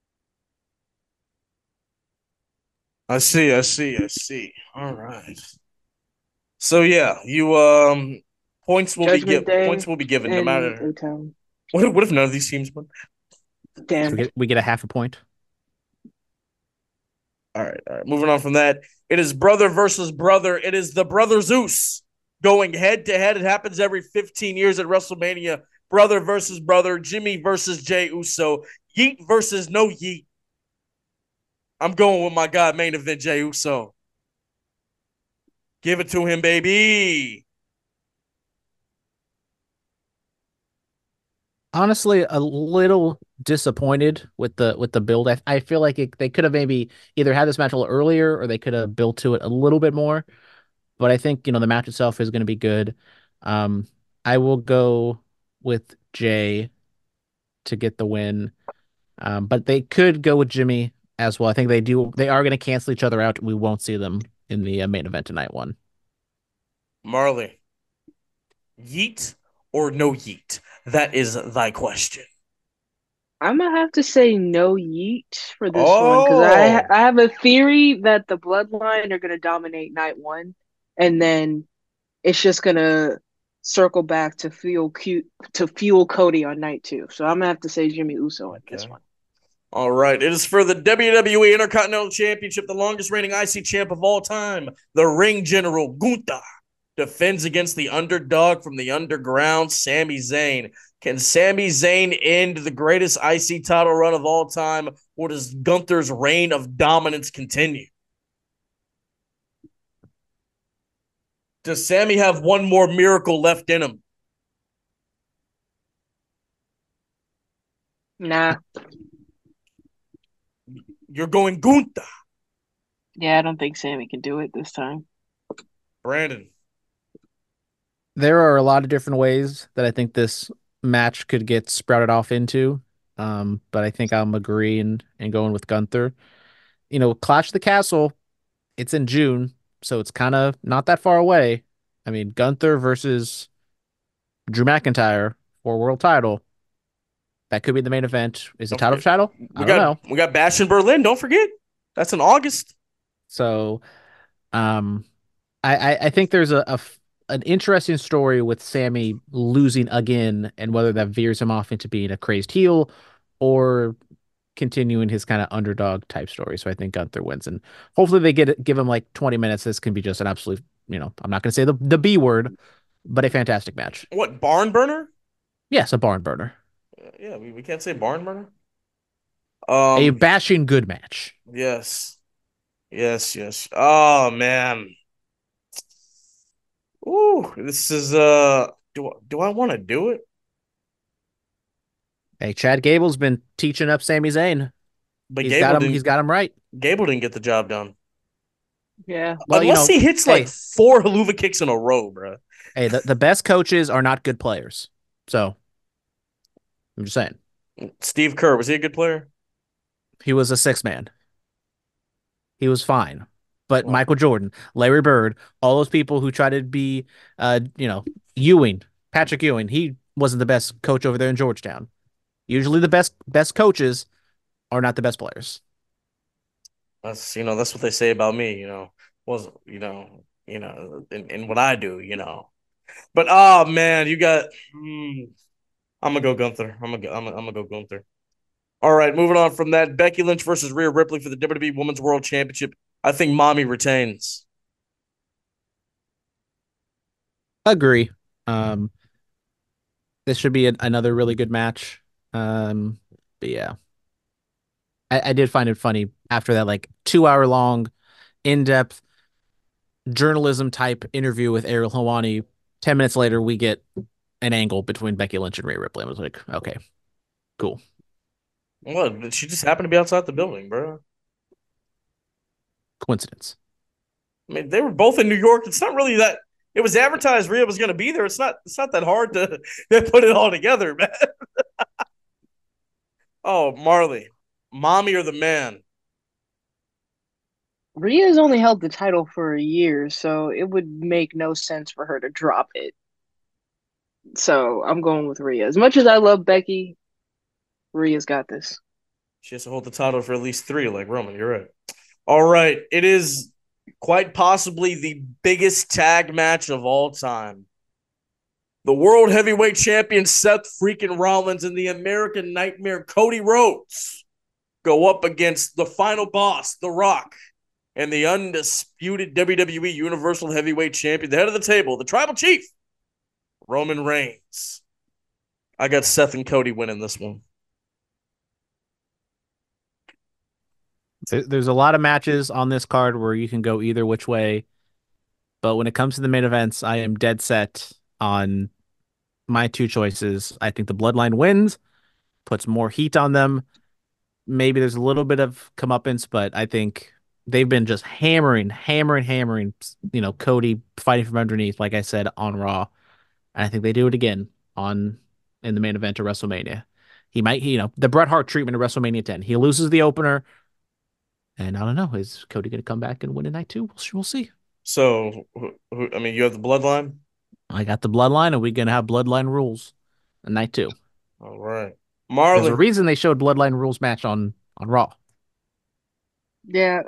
I see. All right. So yeah, you Judgment points Day will be given no and matter A-Town. what if none of these teams win? So Damn. we get a half a point. All right. Moving on from that, it is brother versus brother. It is the brother Zeus going head to head. It happens every 15 years at WrestleMania. Brother versus brother. Jimmy versus Jey Uso. Yeet versus no Yeet. I'm going with my guy main event Jey Uso. Give it to him, baby. Honestly, a little disappointed with the build. I feel like they could have maybe either had this match a little earlier or they could have built to it a little bit more. But I think, the match itself is going to be good. Um, I will go with Jay to get the win. But they could go with Jimmy as well. I think they are going to cancel each other out. We won't see them in the main event tonight one. Marley, Yeet or no Yeet? That is thy question. I'm gonna have to say no yeet for this one because Oh, I have a theory that the Bloodline are gonna dominate night one, and then it's just gonna circle back to fuel Cody on night two. So I'm gonna have to say Jimmy Uso in this okay. one. All right. It is for the WWE Intercontinental Championship, the longest reigning IC champ of all time. The ring general, Gunther, defends against the underdog from the underground, Sami Zayn. Can Sami Zayn end the greatest IC title run of all time, or does Gunther's reign of dominance continue? Does Sami have one more miracle left in him? Nah, You're going Gunther, yeah, I don't think Sammy can do it this time. Brandon. There are a lot of different ways that I think this match could get sprouted off into. But I think I'm agreeing and going with Gunther. Clash of the Castle, it's in June, so it's kind of not that far away. I mean, Gunther versus Drew McIntyre for world title. That could be the main event. Is it Don't title forget, for title? I we don't got know. we got Bash in Berlin. Don't forget, that's in August. So, um, I think there's an interesting story with Sammy losing again and whether that veers him off into being a crazed heel or continuing his kind of underdog type story. So I think Gunther wins, and hopefully they give him like 20 minutes. This can be just an absolute, I'm not going to say the B word, but a fantastic match. What, barn burner? Yes, a barn burner, Yeah, we can't say barn burner. a Um, bashing good match. yes. Oh man. Ooh, this is do I want to do it? Hey, Chad Gable's been teaching up Sami Zayn. But He's got him. He's got him right. Gable didn't get the job done. Yeah, Well, Unless he hits like hey, four haluva kicks in a row, bro. hey, the best coaches are not good players. So I'm just saying. Steve Kerr, was he a good player? He was a six man. He was fine. But Well, Michael Jordan, Larry Bird, all those people who try to be, Ewing, Patrick Ewing, he wasn't the best coach over there in Georgetown. Usually the best coaches are not the best players. that's what they say about me, was in what I do, But oh man, you got I'm gonna go Gunther. I'm gonna go Gunther. All right, moving on from that. Becky Lynch versus Rhea Ripley for the WWE Women's World Championship. I think Mommy retains. Agree. Um, this should be another really good match. But yeah, I did find it funny after that like 2 hour long, in depth journalism type interview with Ariel Helwani. 10 minutes later, we get an angle between Becky Lynch and Rhea Ripley. I was like, okay, cool. What? She just happened to be outside the building, bro. Coincidence. I mean, they were both in New York. It's not really that. It was advertised Rhea was going to be there. It's not. It's not that hard to put it all together, man. Oh, Marley, mommy or the man? Rhea's only held the title for a year, so it would make no sense for her to drop it. So I'm going with Rhea. As much as I love Becky, Rhea's got this. She has to hold the title for at least 3, like Roman. You're right. All right. It is quite possibly the biggest tag match of all time. The World Heavyweight Champion Seth freaking Rollins and the American Nightmare Cody Rhodes go up against the final boss, The Rock, and the undisputed WWE Universal Heavyweight Champion, the head of the table, the Tribal Chief, Roman Reigns. I got Seth and Cody winning this one. There's a lot of matches on this card where you can go either which way, but when it comes to the main events, I am dead set on my two choices. I think the Bloodline wins, puts more heat on them. Maybe there's a little bit of comeuppance, but I think they've been just hammering, Cody fighting from underneath, like I said, on Raw. And I think they do it again in the main event of WrestleMania. He might, the Bret Hart treatment of WrestleMania 10. He loses the opener. And I don't know, is Cody going to come back and win a night two? We'll see. So, you have the Bloodline? I got the Bloodline, and we're going to have Bloodline rules a night two. All right. There's a Marlon. reason they showed Bloodline rules match on Raw. Yeah,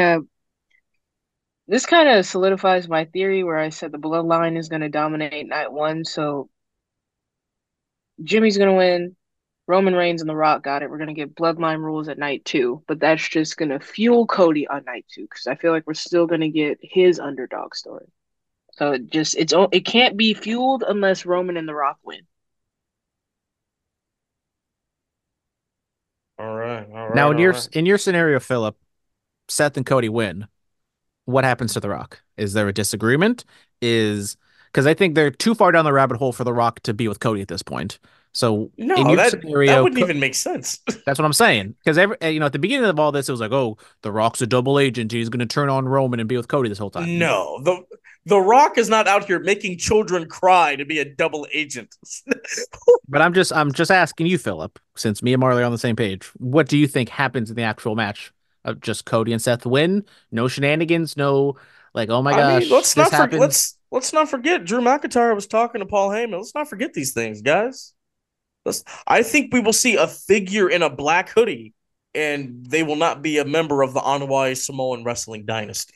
this kind of solidifies my theory where I said the Bloodline is going to dominate night one. So Jimmy's going to win. Roman Reigns and The Rock got it. We're going to get Bloodline rules at night two, but that's just going to fuel Cody on night two because I feel like we're still going to get his underdog story. So it can't be fueled unless Roman and The Rock win. All right. Now, in your scenario, Philip, Seth and Cody win. What happens to The Rock? Is there a disagreement? Because I think they're too far down the rabbit hole for The Rock to be with Cody at this point. So in your scenario, that wouldn't even make sense. That's what I'm saying. Because at the beginning of all this, it was like, oh, The Rock's a double agent. He's going to turn on Roman and be with Cody this whole time. No, the Rock is not out here making children cry to be a double agent. But I'm just asking you, Philip, since me and Marley are on the same page. What do you think happens in the actual match? Of just Cody and Seth win? No shenanigans. No, like, oh my gosh, let's not forget Drew McIntyre was talking to Paul Heyman. Let's not forget these things, guys. I think we will see a figure in a black hoodie, and they will not be a member of the Anoa'i Samoan wrestling dynasty.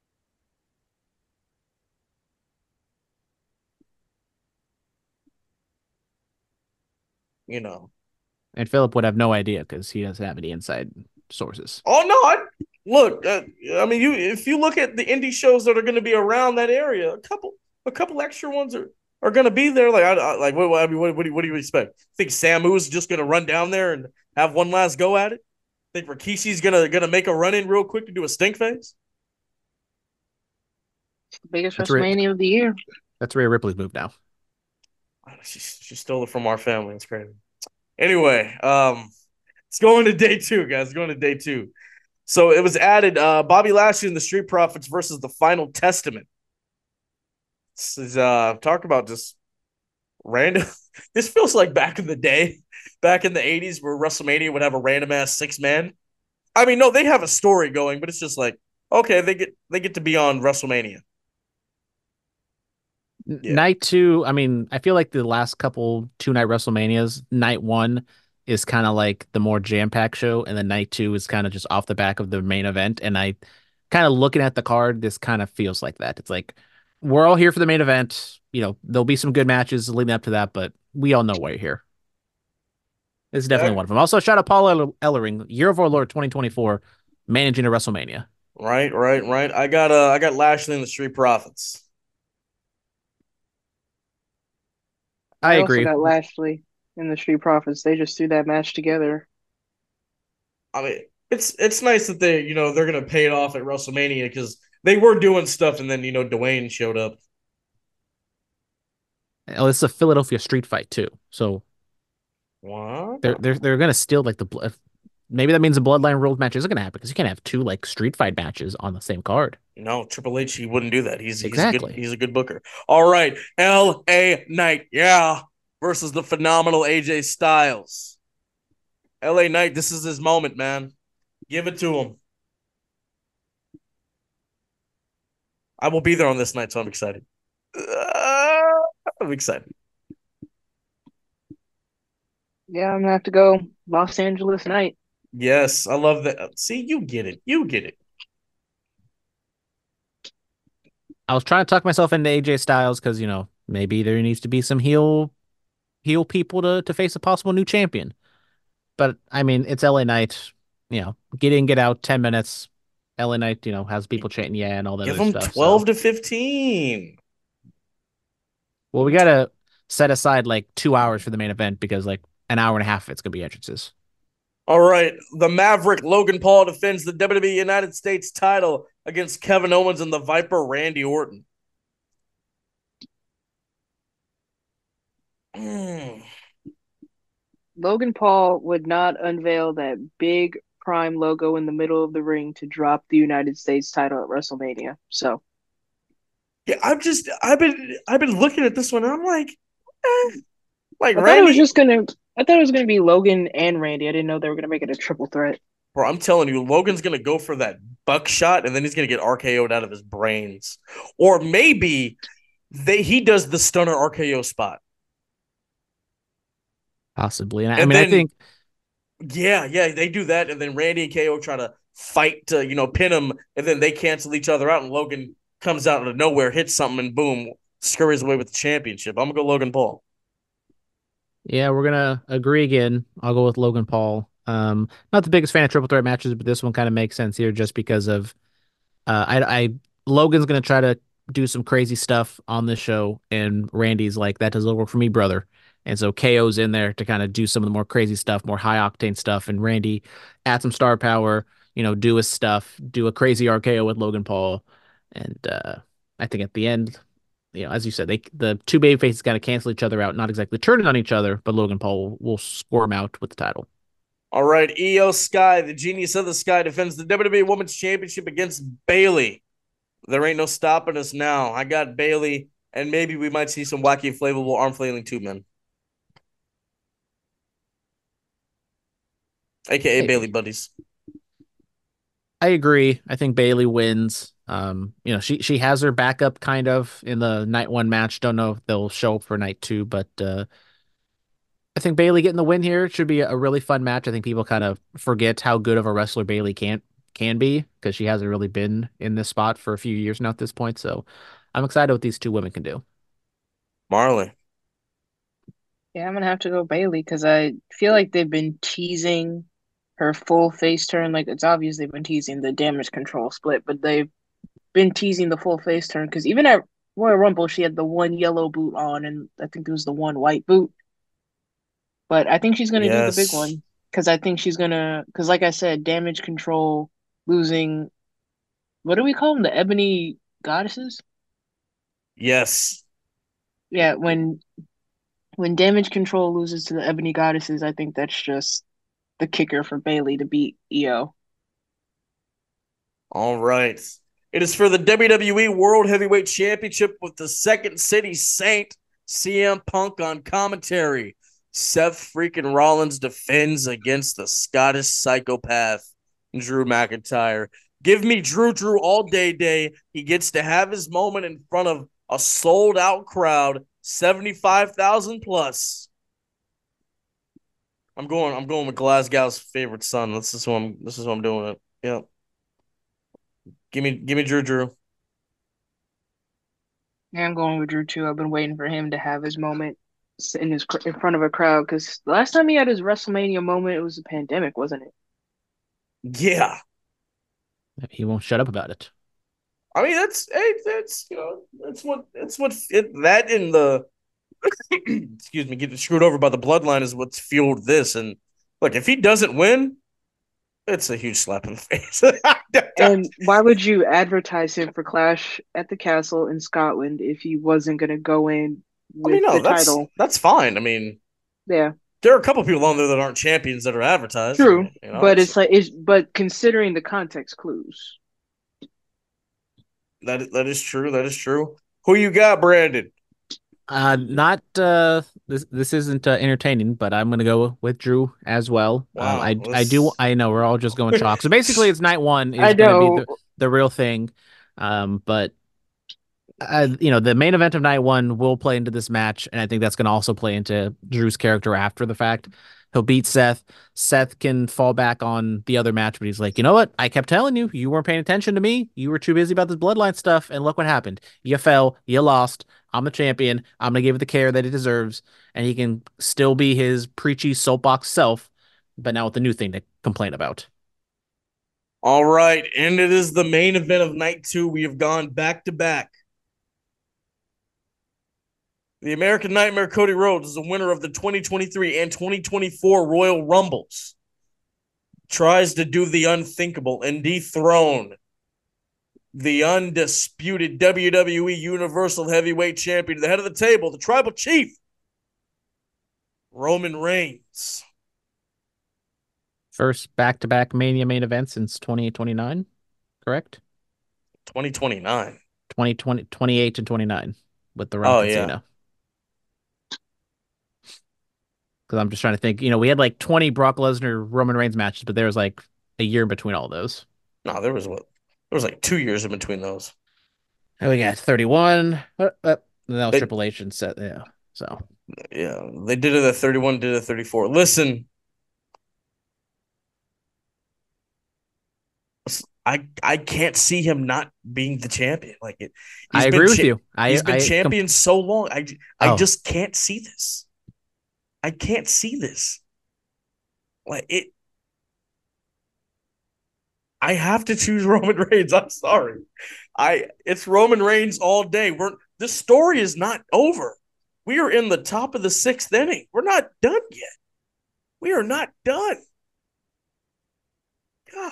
And Philip would have no idea because he doesn't have any inside sources. Oh no! If you look at the indie shows that are going to be around that area, a couple extra ones are going to be there. What do you expect? Think Samu's just going to run down there and have one last go at it? Think Rikishi's gonna make a run in real quick to do a stink face? Biggest WrestleMania of the year. That's Rhea Ripley's move now. She stole it from our family. It's crazy. Anyway, it's going to day two, guys. It's going to day two. So it was added Bobby Lashley and the Street Profits versus the Final Testament. This is talk about just random. This feels like back in the day, back in the 80s where WrestleMania would have a random ass 6-man. I mean, no, they have a story going, but it's just like, okay, they get to be on WrestleMania. Yeah. Night two, I feel like the last couple 2-night WrestleManias, night one is kind of like the more jam-packed show, and then night two is kind of just off the back of the main event. And I kind of looking at the card, this kind of feels like that. It's like we're all here for the main event. There'll be some good matches leading up to that, but we all know why you're here. This is definitely one of them. Also, shout out Paul Ellering, Year of Our Lord 2024, managing a WrestleMania. Right. I got Lashley and the Street Profits. I agree. Also got Lashley and the Street Profits. They just threw that match together. I mean, it's nice that they're gonna pay it off at WrestleMania because they were doing stuff, and then Dwayne showed up. Oh, it's a Philadelphia street fight too. So what? They're gonna steal like the blood. Maybe that means the Bloodline rules match isn't gonna happen because you can't have two like street fight matches on the same card. No, Triple H, he wouldn't do that. He's a good booker. All right, L.A. Knight, versus the phenomenal AJ Styles. L.A. Knight, this is his moment, man. Give it to him. I will be there on this night, so I'm excited. I'm excited. Yeah, I'm gonna have to go Los Angeles Knight. Yes, I love that. See, you get it. You get it. I was trying to tuck myself into AJ Styles because maybe there needs to be some heel people to face a possible new champion. But I mean, it's LA Knight. Get in, get out, 10 minutes. LA Knight, has people chanting yeah and all that Give other them stuff. So 12 to 15. well, we gotta set aside like 2 hours for the main event because like an hour and a half of it's gonna be entrances. All right. The Maverick Logan Paul defends the WWE United States title against Kevin Owens and the Viper Randy Orton. Mm. Logan Paul would not unveil that big Prime logo in the middle of the ring to drop the United States title at WrestleMania. So Yeah, I've been looking at this one and I'm like I thought it was Randy, just gonna I thought it was gonna be Logan and Randy. I didn't know they were gonna make it a triple threat. bro, I'm telling you, Logan's gonna go for that buckshot and then he's gonna get RKO'd out of his brains. Or maybe he does the stunner RKO spot. Possibly. And I And mean, I then think yeah, they do that, and then Randy and KO try to fight to pin him, and then they cancel each other out, and Logan comes out of nowhere, hits something, and boom, scurries away with the championship. I'm gonna go Logan Paul. yeah, we're gonna agree again. I'll go with Logan Paul. Not the biggest fan of triple threat matches, but this one kind of makes sense here just because of I Logan's gonna try to do some crazy stuff on this show, and Randy's like, that doesn't work for me, brother. And so KO's in there to kind of do some of the more crazy stuff, more high octane stuff, and Randy add some star power, do his stuff, do a crazy RKO with Logan Paul, and I think at the end, as you said, the two baby faces kind of cancel each other out, not exactly turning on each other, but Logan Paul will squirm out with the title. All right, Io Sky, the genius of the Sky, defends the WWE Women's Championship against Bayley. There ain't no stopping us now. I got Bayley, and maybe we might see some wacky inflatable arm flailing two men, aka Hey, Bayley buddies. I agree. I think Bayley wins. She has her backup kind of in the night one match. Don't know if they'll show up for night two, but I think Bayley getting the win here should be a really fun match. I think people kind of forget how good of a wrestler Bayley can be because she hasn't really been in this spot for a few years now at this point. So I'm excited what these two women can do. Marley. Yeah, I'm gonna have to go Bailey because I feel like they've been teasing her full face turn. Like it's obvious they've been teasing the damage control split, but they've been teasing the full face turn because even at Royal Rumble she had the one yellow boot on and I think there was the one white boot. But I think she's gonna do the big Yes. one because I think she's gonna because like I said, damage control losing what do we call them? The ebony goddesses? Yes. Yeah, when damage control loses to the ebony goddesses, I think that's just the kicker for Bailey to beat Io. All right. It is for the WWE World Heavyweight Championship with the Second City Saint, CM Punk on commentary. Seth freaking Rollins defends against the Scottish psychopath, Drew McIntyre. Give me Drew all day. He gets to have his moment in front of a sold out crowd, 75,000 plus. I'm going with Glasgow's favorite son. This is who I'm doing it. Yep. Give me Drew. Yeah, I'm going with Drew too. I've been waiting for him to have his moment in front of a crowd because the last time he had his WrestleMania moment, it was a pandemic, wasn't it? Yeah. He won't shut up about it. I mean that's that in the excuse me, getting screwed over by the bloodline is what's fueled this. And look, if he doesn't win, it's a huge slap in the face. And why would you advertise him for Clash at the Castle in Scotland if he wasn't going to go in I mean, with no, the that's title? that's fine. I mean, Yeah, there are a couple people on there that aren't champions that are advertised. I true. mean, But but considering the context clues, that is true. That is true. Who you got, Brandon? Not this isn't entertaining, but I'm gonna go with Drew as well. Wow, I know we're all just going chalk. So basically, it's night one I is gonna be know. the real thing. But the main event of night one will play into this match, and I think that's gonna also play into Drew's character after the fact. He'll beat Seth. Seth can fall back on the other match, but he's like, you know what? I kept telling you, you weren't paying attention to me. You were too busy about this bloodline stuff, and look what happened. You fell. You lost. I'm the champion. I'm gonna give it the care that it deserves, and he can still be his preachy soapbox self, but now with the new thing to complain about. All right, and it is the main event of night 2. We have gone back to back. The American Nightmare Cody Rhodes is the winner of the 2023 and 2024 Royal Rumbles. Tries to do the unthinkable and dethrone the undisputed WWE Universal Heavyweight Champion, the head of the table, the Tribal Chief, Roman Reigns. First back-to-back Mania main event since 2029, correct? 2029. 2020, 28 and 29 with the run of Cena. Yeah. Because I'm just trying to think, we had like 20 Brock Lesnar Roman Reigns matches, but there was like a year in between all those. No, there was like 2 years in between those. Oh, we got 31. That was Triple H and set. Yeah. So. Yeah, they did it at 31, did it at 34. Listen, I can't see him not being the champion. I agree with you. He's been champion so long. I just can't see this. I can't see this. I have to choose Roman Reigns. I'm sorry. It's Roman Reigns all day. This story is not over. We are in the top of the 6th inning. We're not done yet. We are not done. God.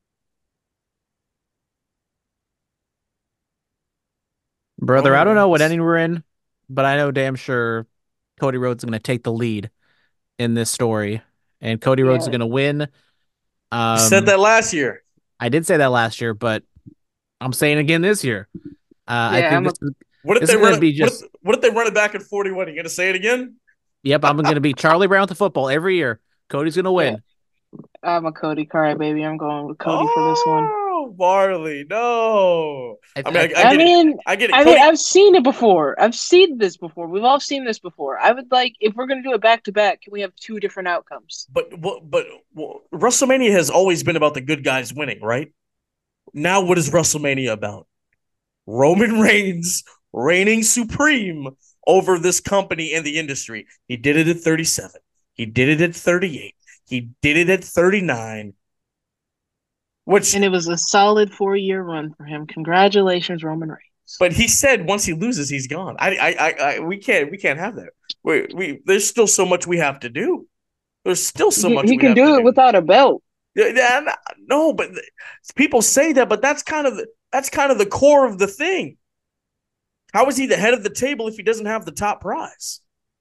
Brother, I don't know what inning we're in, but I know damn sure Cody Rhodes is going to take the lead in this story, and Cody Rhodes is going to win. You said that last year. I did say that last year, but I'm saying again this year. I think what if they run it back at 41? Are you going to say it again? Yep, I'm going to be Charlie Brown with the football every year. Cody's going to win. Yeah. I'm a Cody crybaby. I'm going with Cody for this one. Barley, no. I mean, I've seen it before. I've seen this before. We've all seen this before. I would like, if we're going to do it back to back, can we have 2 different outcomes? But WrestleMania has always been about the good guys winning, right? Now, what is WrestleMania about? Roman Reigns reigning supreme over this company and the industry. He did it at 37. He did it at 38. He did it at 39. And it was a solid 4-year run for him. Congratulations, Roman Reigns. But he said once he loses, he's gone. We can't have that. There's still so much we have to do. There's still so much. He can do it without a belt. Yeah, no, but people say that, but that's kind of the core of the thing. How is he the head of the table if he doesn't have the top prize?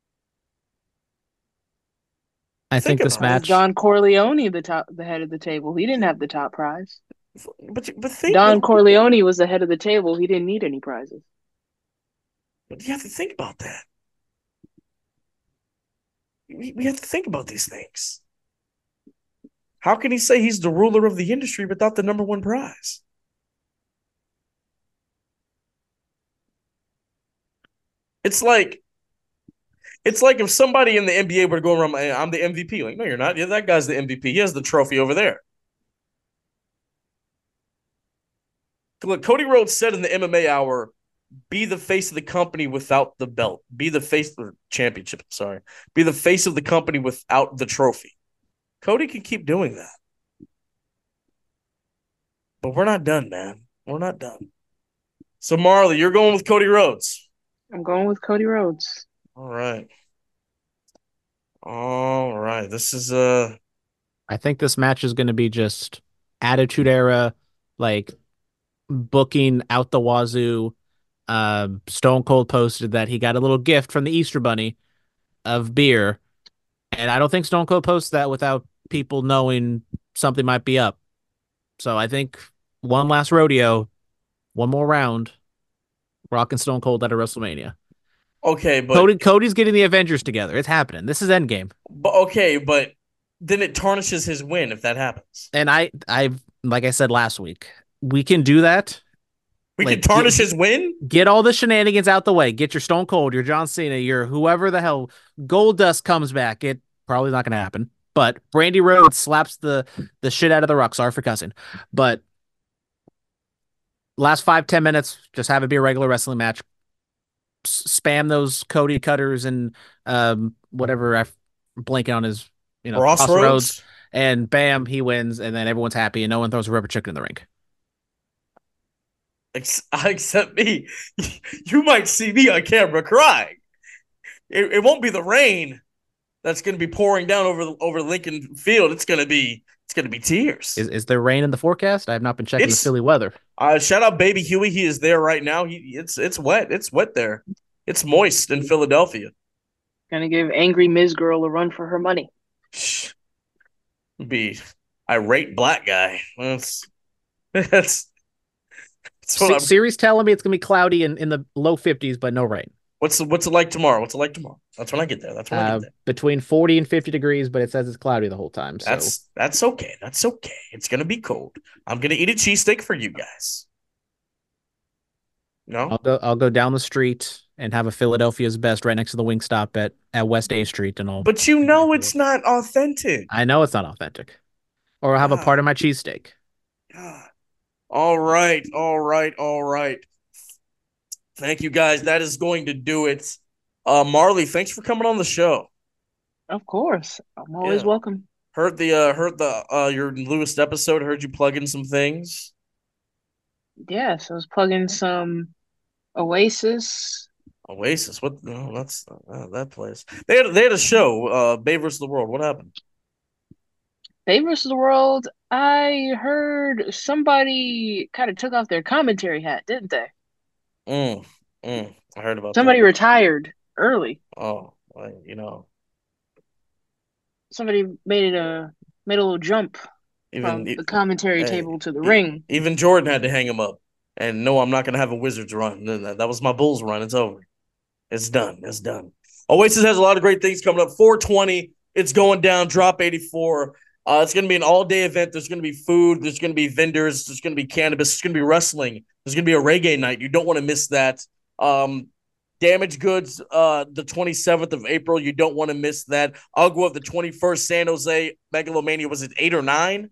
I think this match, Don Corleone, the head of the table. He didn't have the top prize. But Don Corleone was the head of the table. He didn't need any prizes. But you have to think about that. We have to think about these things. How can he say he's the ruler of the industry without the number 1 prize? It's like if somebody in the NBA were to go around, I'm the MVP. Like, no, you're not. Yeah, that guy's the MVP. He has the trophy over there. Look, Cody Rhodes said in the MMA Hour, be the face of the company without the belt. Be the face of the championship, sorry. Be the face of the company without the trophy. Cody can keep doing that. But we're not done, man. We're not done. So, Marley, you're going with Cody Rhodes. I'm going with Cody Rhodes. All right. This is I think this match is going to be just Attitude Era, like booking out the wazoo. Stone Cold posted that he got a little gift from the Easter Bunny of beer, and I don't think Stone Cold posted that without people knowing something might be up. So I think one last rodeo, one more round, Rock and Stone Cold at a WrestleMania. Okay, but Cody's getting the Avengers together. It's happening. This is Endgame. But then it tarnishes his win if that happens. And I like I said last week, we can do that. We can tarnish his win? Get all the shenanigans out the way. Get your Stone Cold, your John Cena, your whoever the hell. Goldust comes back. Probably not going to happen. But Brandy Rhodes slaps the shit out of The Rock. Sorry for cussing. But last 5-10 minutes, just have it be a regular wrestling match. Spam those Cody Cutters and whatever. I'm blanking on his, Crossroads. And bam, he wins, and then everyone's happy, and no one throws a rubber chicken in the ring. Except me. You might see me on camera crying. It won't be the rain that's going to be pouring down over Lincoln Field. It's going to be tears. Is there rain in the forecast? I have not been checking the Philly weather. Shout out Baby Huey. He is there right now. It's wet. It's wet there. It's moist in Philadelphia. Gonna give angry Ms. Girl a run for her money. Shh. Be irate black guy. That's Siri's telling me it's gonna be cloudy in the low 50s, but no rain. What's it like tomorrow? What's it like tomorrow? That's when I get there. Between 40 and 50 degrees, but it says it's cloudy the whole time. So that's okay. That's okay. It's gonna be cold. I'm gonna eat a cheesesteak for you guys. No, I'll go down the street and have a Philadelphia's Best right next to the Wingstop at West A Street and all. But it's not authentic. I know it's not authentic. Or I'll have a part of my cheesesteak. All right. Thank you guys. That is going to do it. Marley, thanks for coming on the show. Of course. I'm always welcome. Heard your newest episode, heard you plug in some things. Yes, I was plugging some Oasis. Oasis? What? No, that's that place. They had a show, Babe vs. the World. What happened? Babe vs. the World. I heard somebody kind of took off their commentary hat, didn't they? I heard about somebody that. retired early. Oh, well, somebody made a little jump from the commentary table to the ring. Even Jordan had to hang him up. And no, I'm not going to have a Wizards run. That was my Bulls run. It's over. It's done. Oasis has a lot of great things coming up. 420. It's going down. Drop 84. It's going to be an all-day event. There's going to be food. There's going to be vendors. There's going to be cannabis. There's going to be wrestling. There's going to be a reggae night. You don't want to miss that. Damaged Goods, the 27th of April. You don't want to miss that. Ugwa, the 21st. San Jose. Megalomania, was it 8 or 9?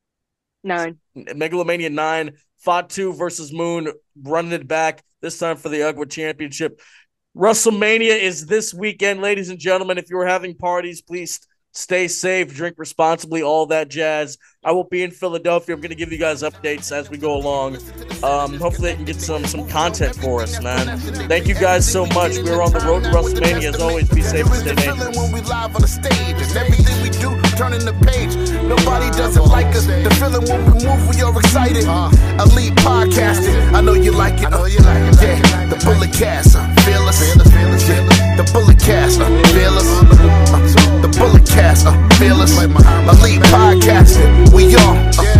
9. Megalomania 9. Fatu versus Moon, running it back, this time for the Ugwa Championship. WrestleMania is this weekend, ladies and gentlemen. If you're having parties, please stay safe, drink responsibly, all that jazz. I will be in Philadelphia. I'm going to give you guys updates as we go along. Hopefully I can get some content for us, man. Thank you guys so much. We're on the road to WrestleMania. As always, be safe and stay dangerous. When we live on the stage, and everything we do, turning the page. Nobody doesn't like us. The feeling when we move, we are excited. Elite podcasting. I know you like it. Yeah, the Bullet Cast, fearless. The Bullet Cast, fearless. The Bullet Cast, fearless. Elite podcasting. We are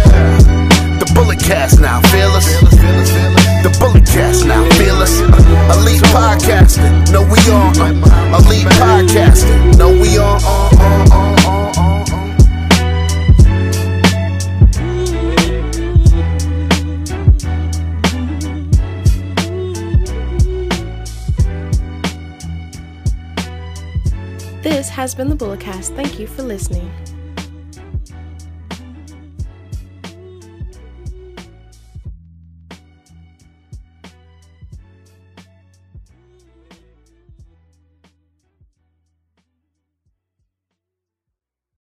the Bullet Cast now, fearless. The Bullet Cast now, fearless. Elite podcasting. No, we are elite podcasting. No, we are. This has been the Bulletcast. Thank you for listening.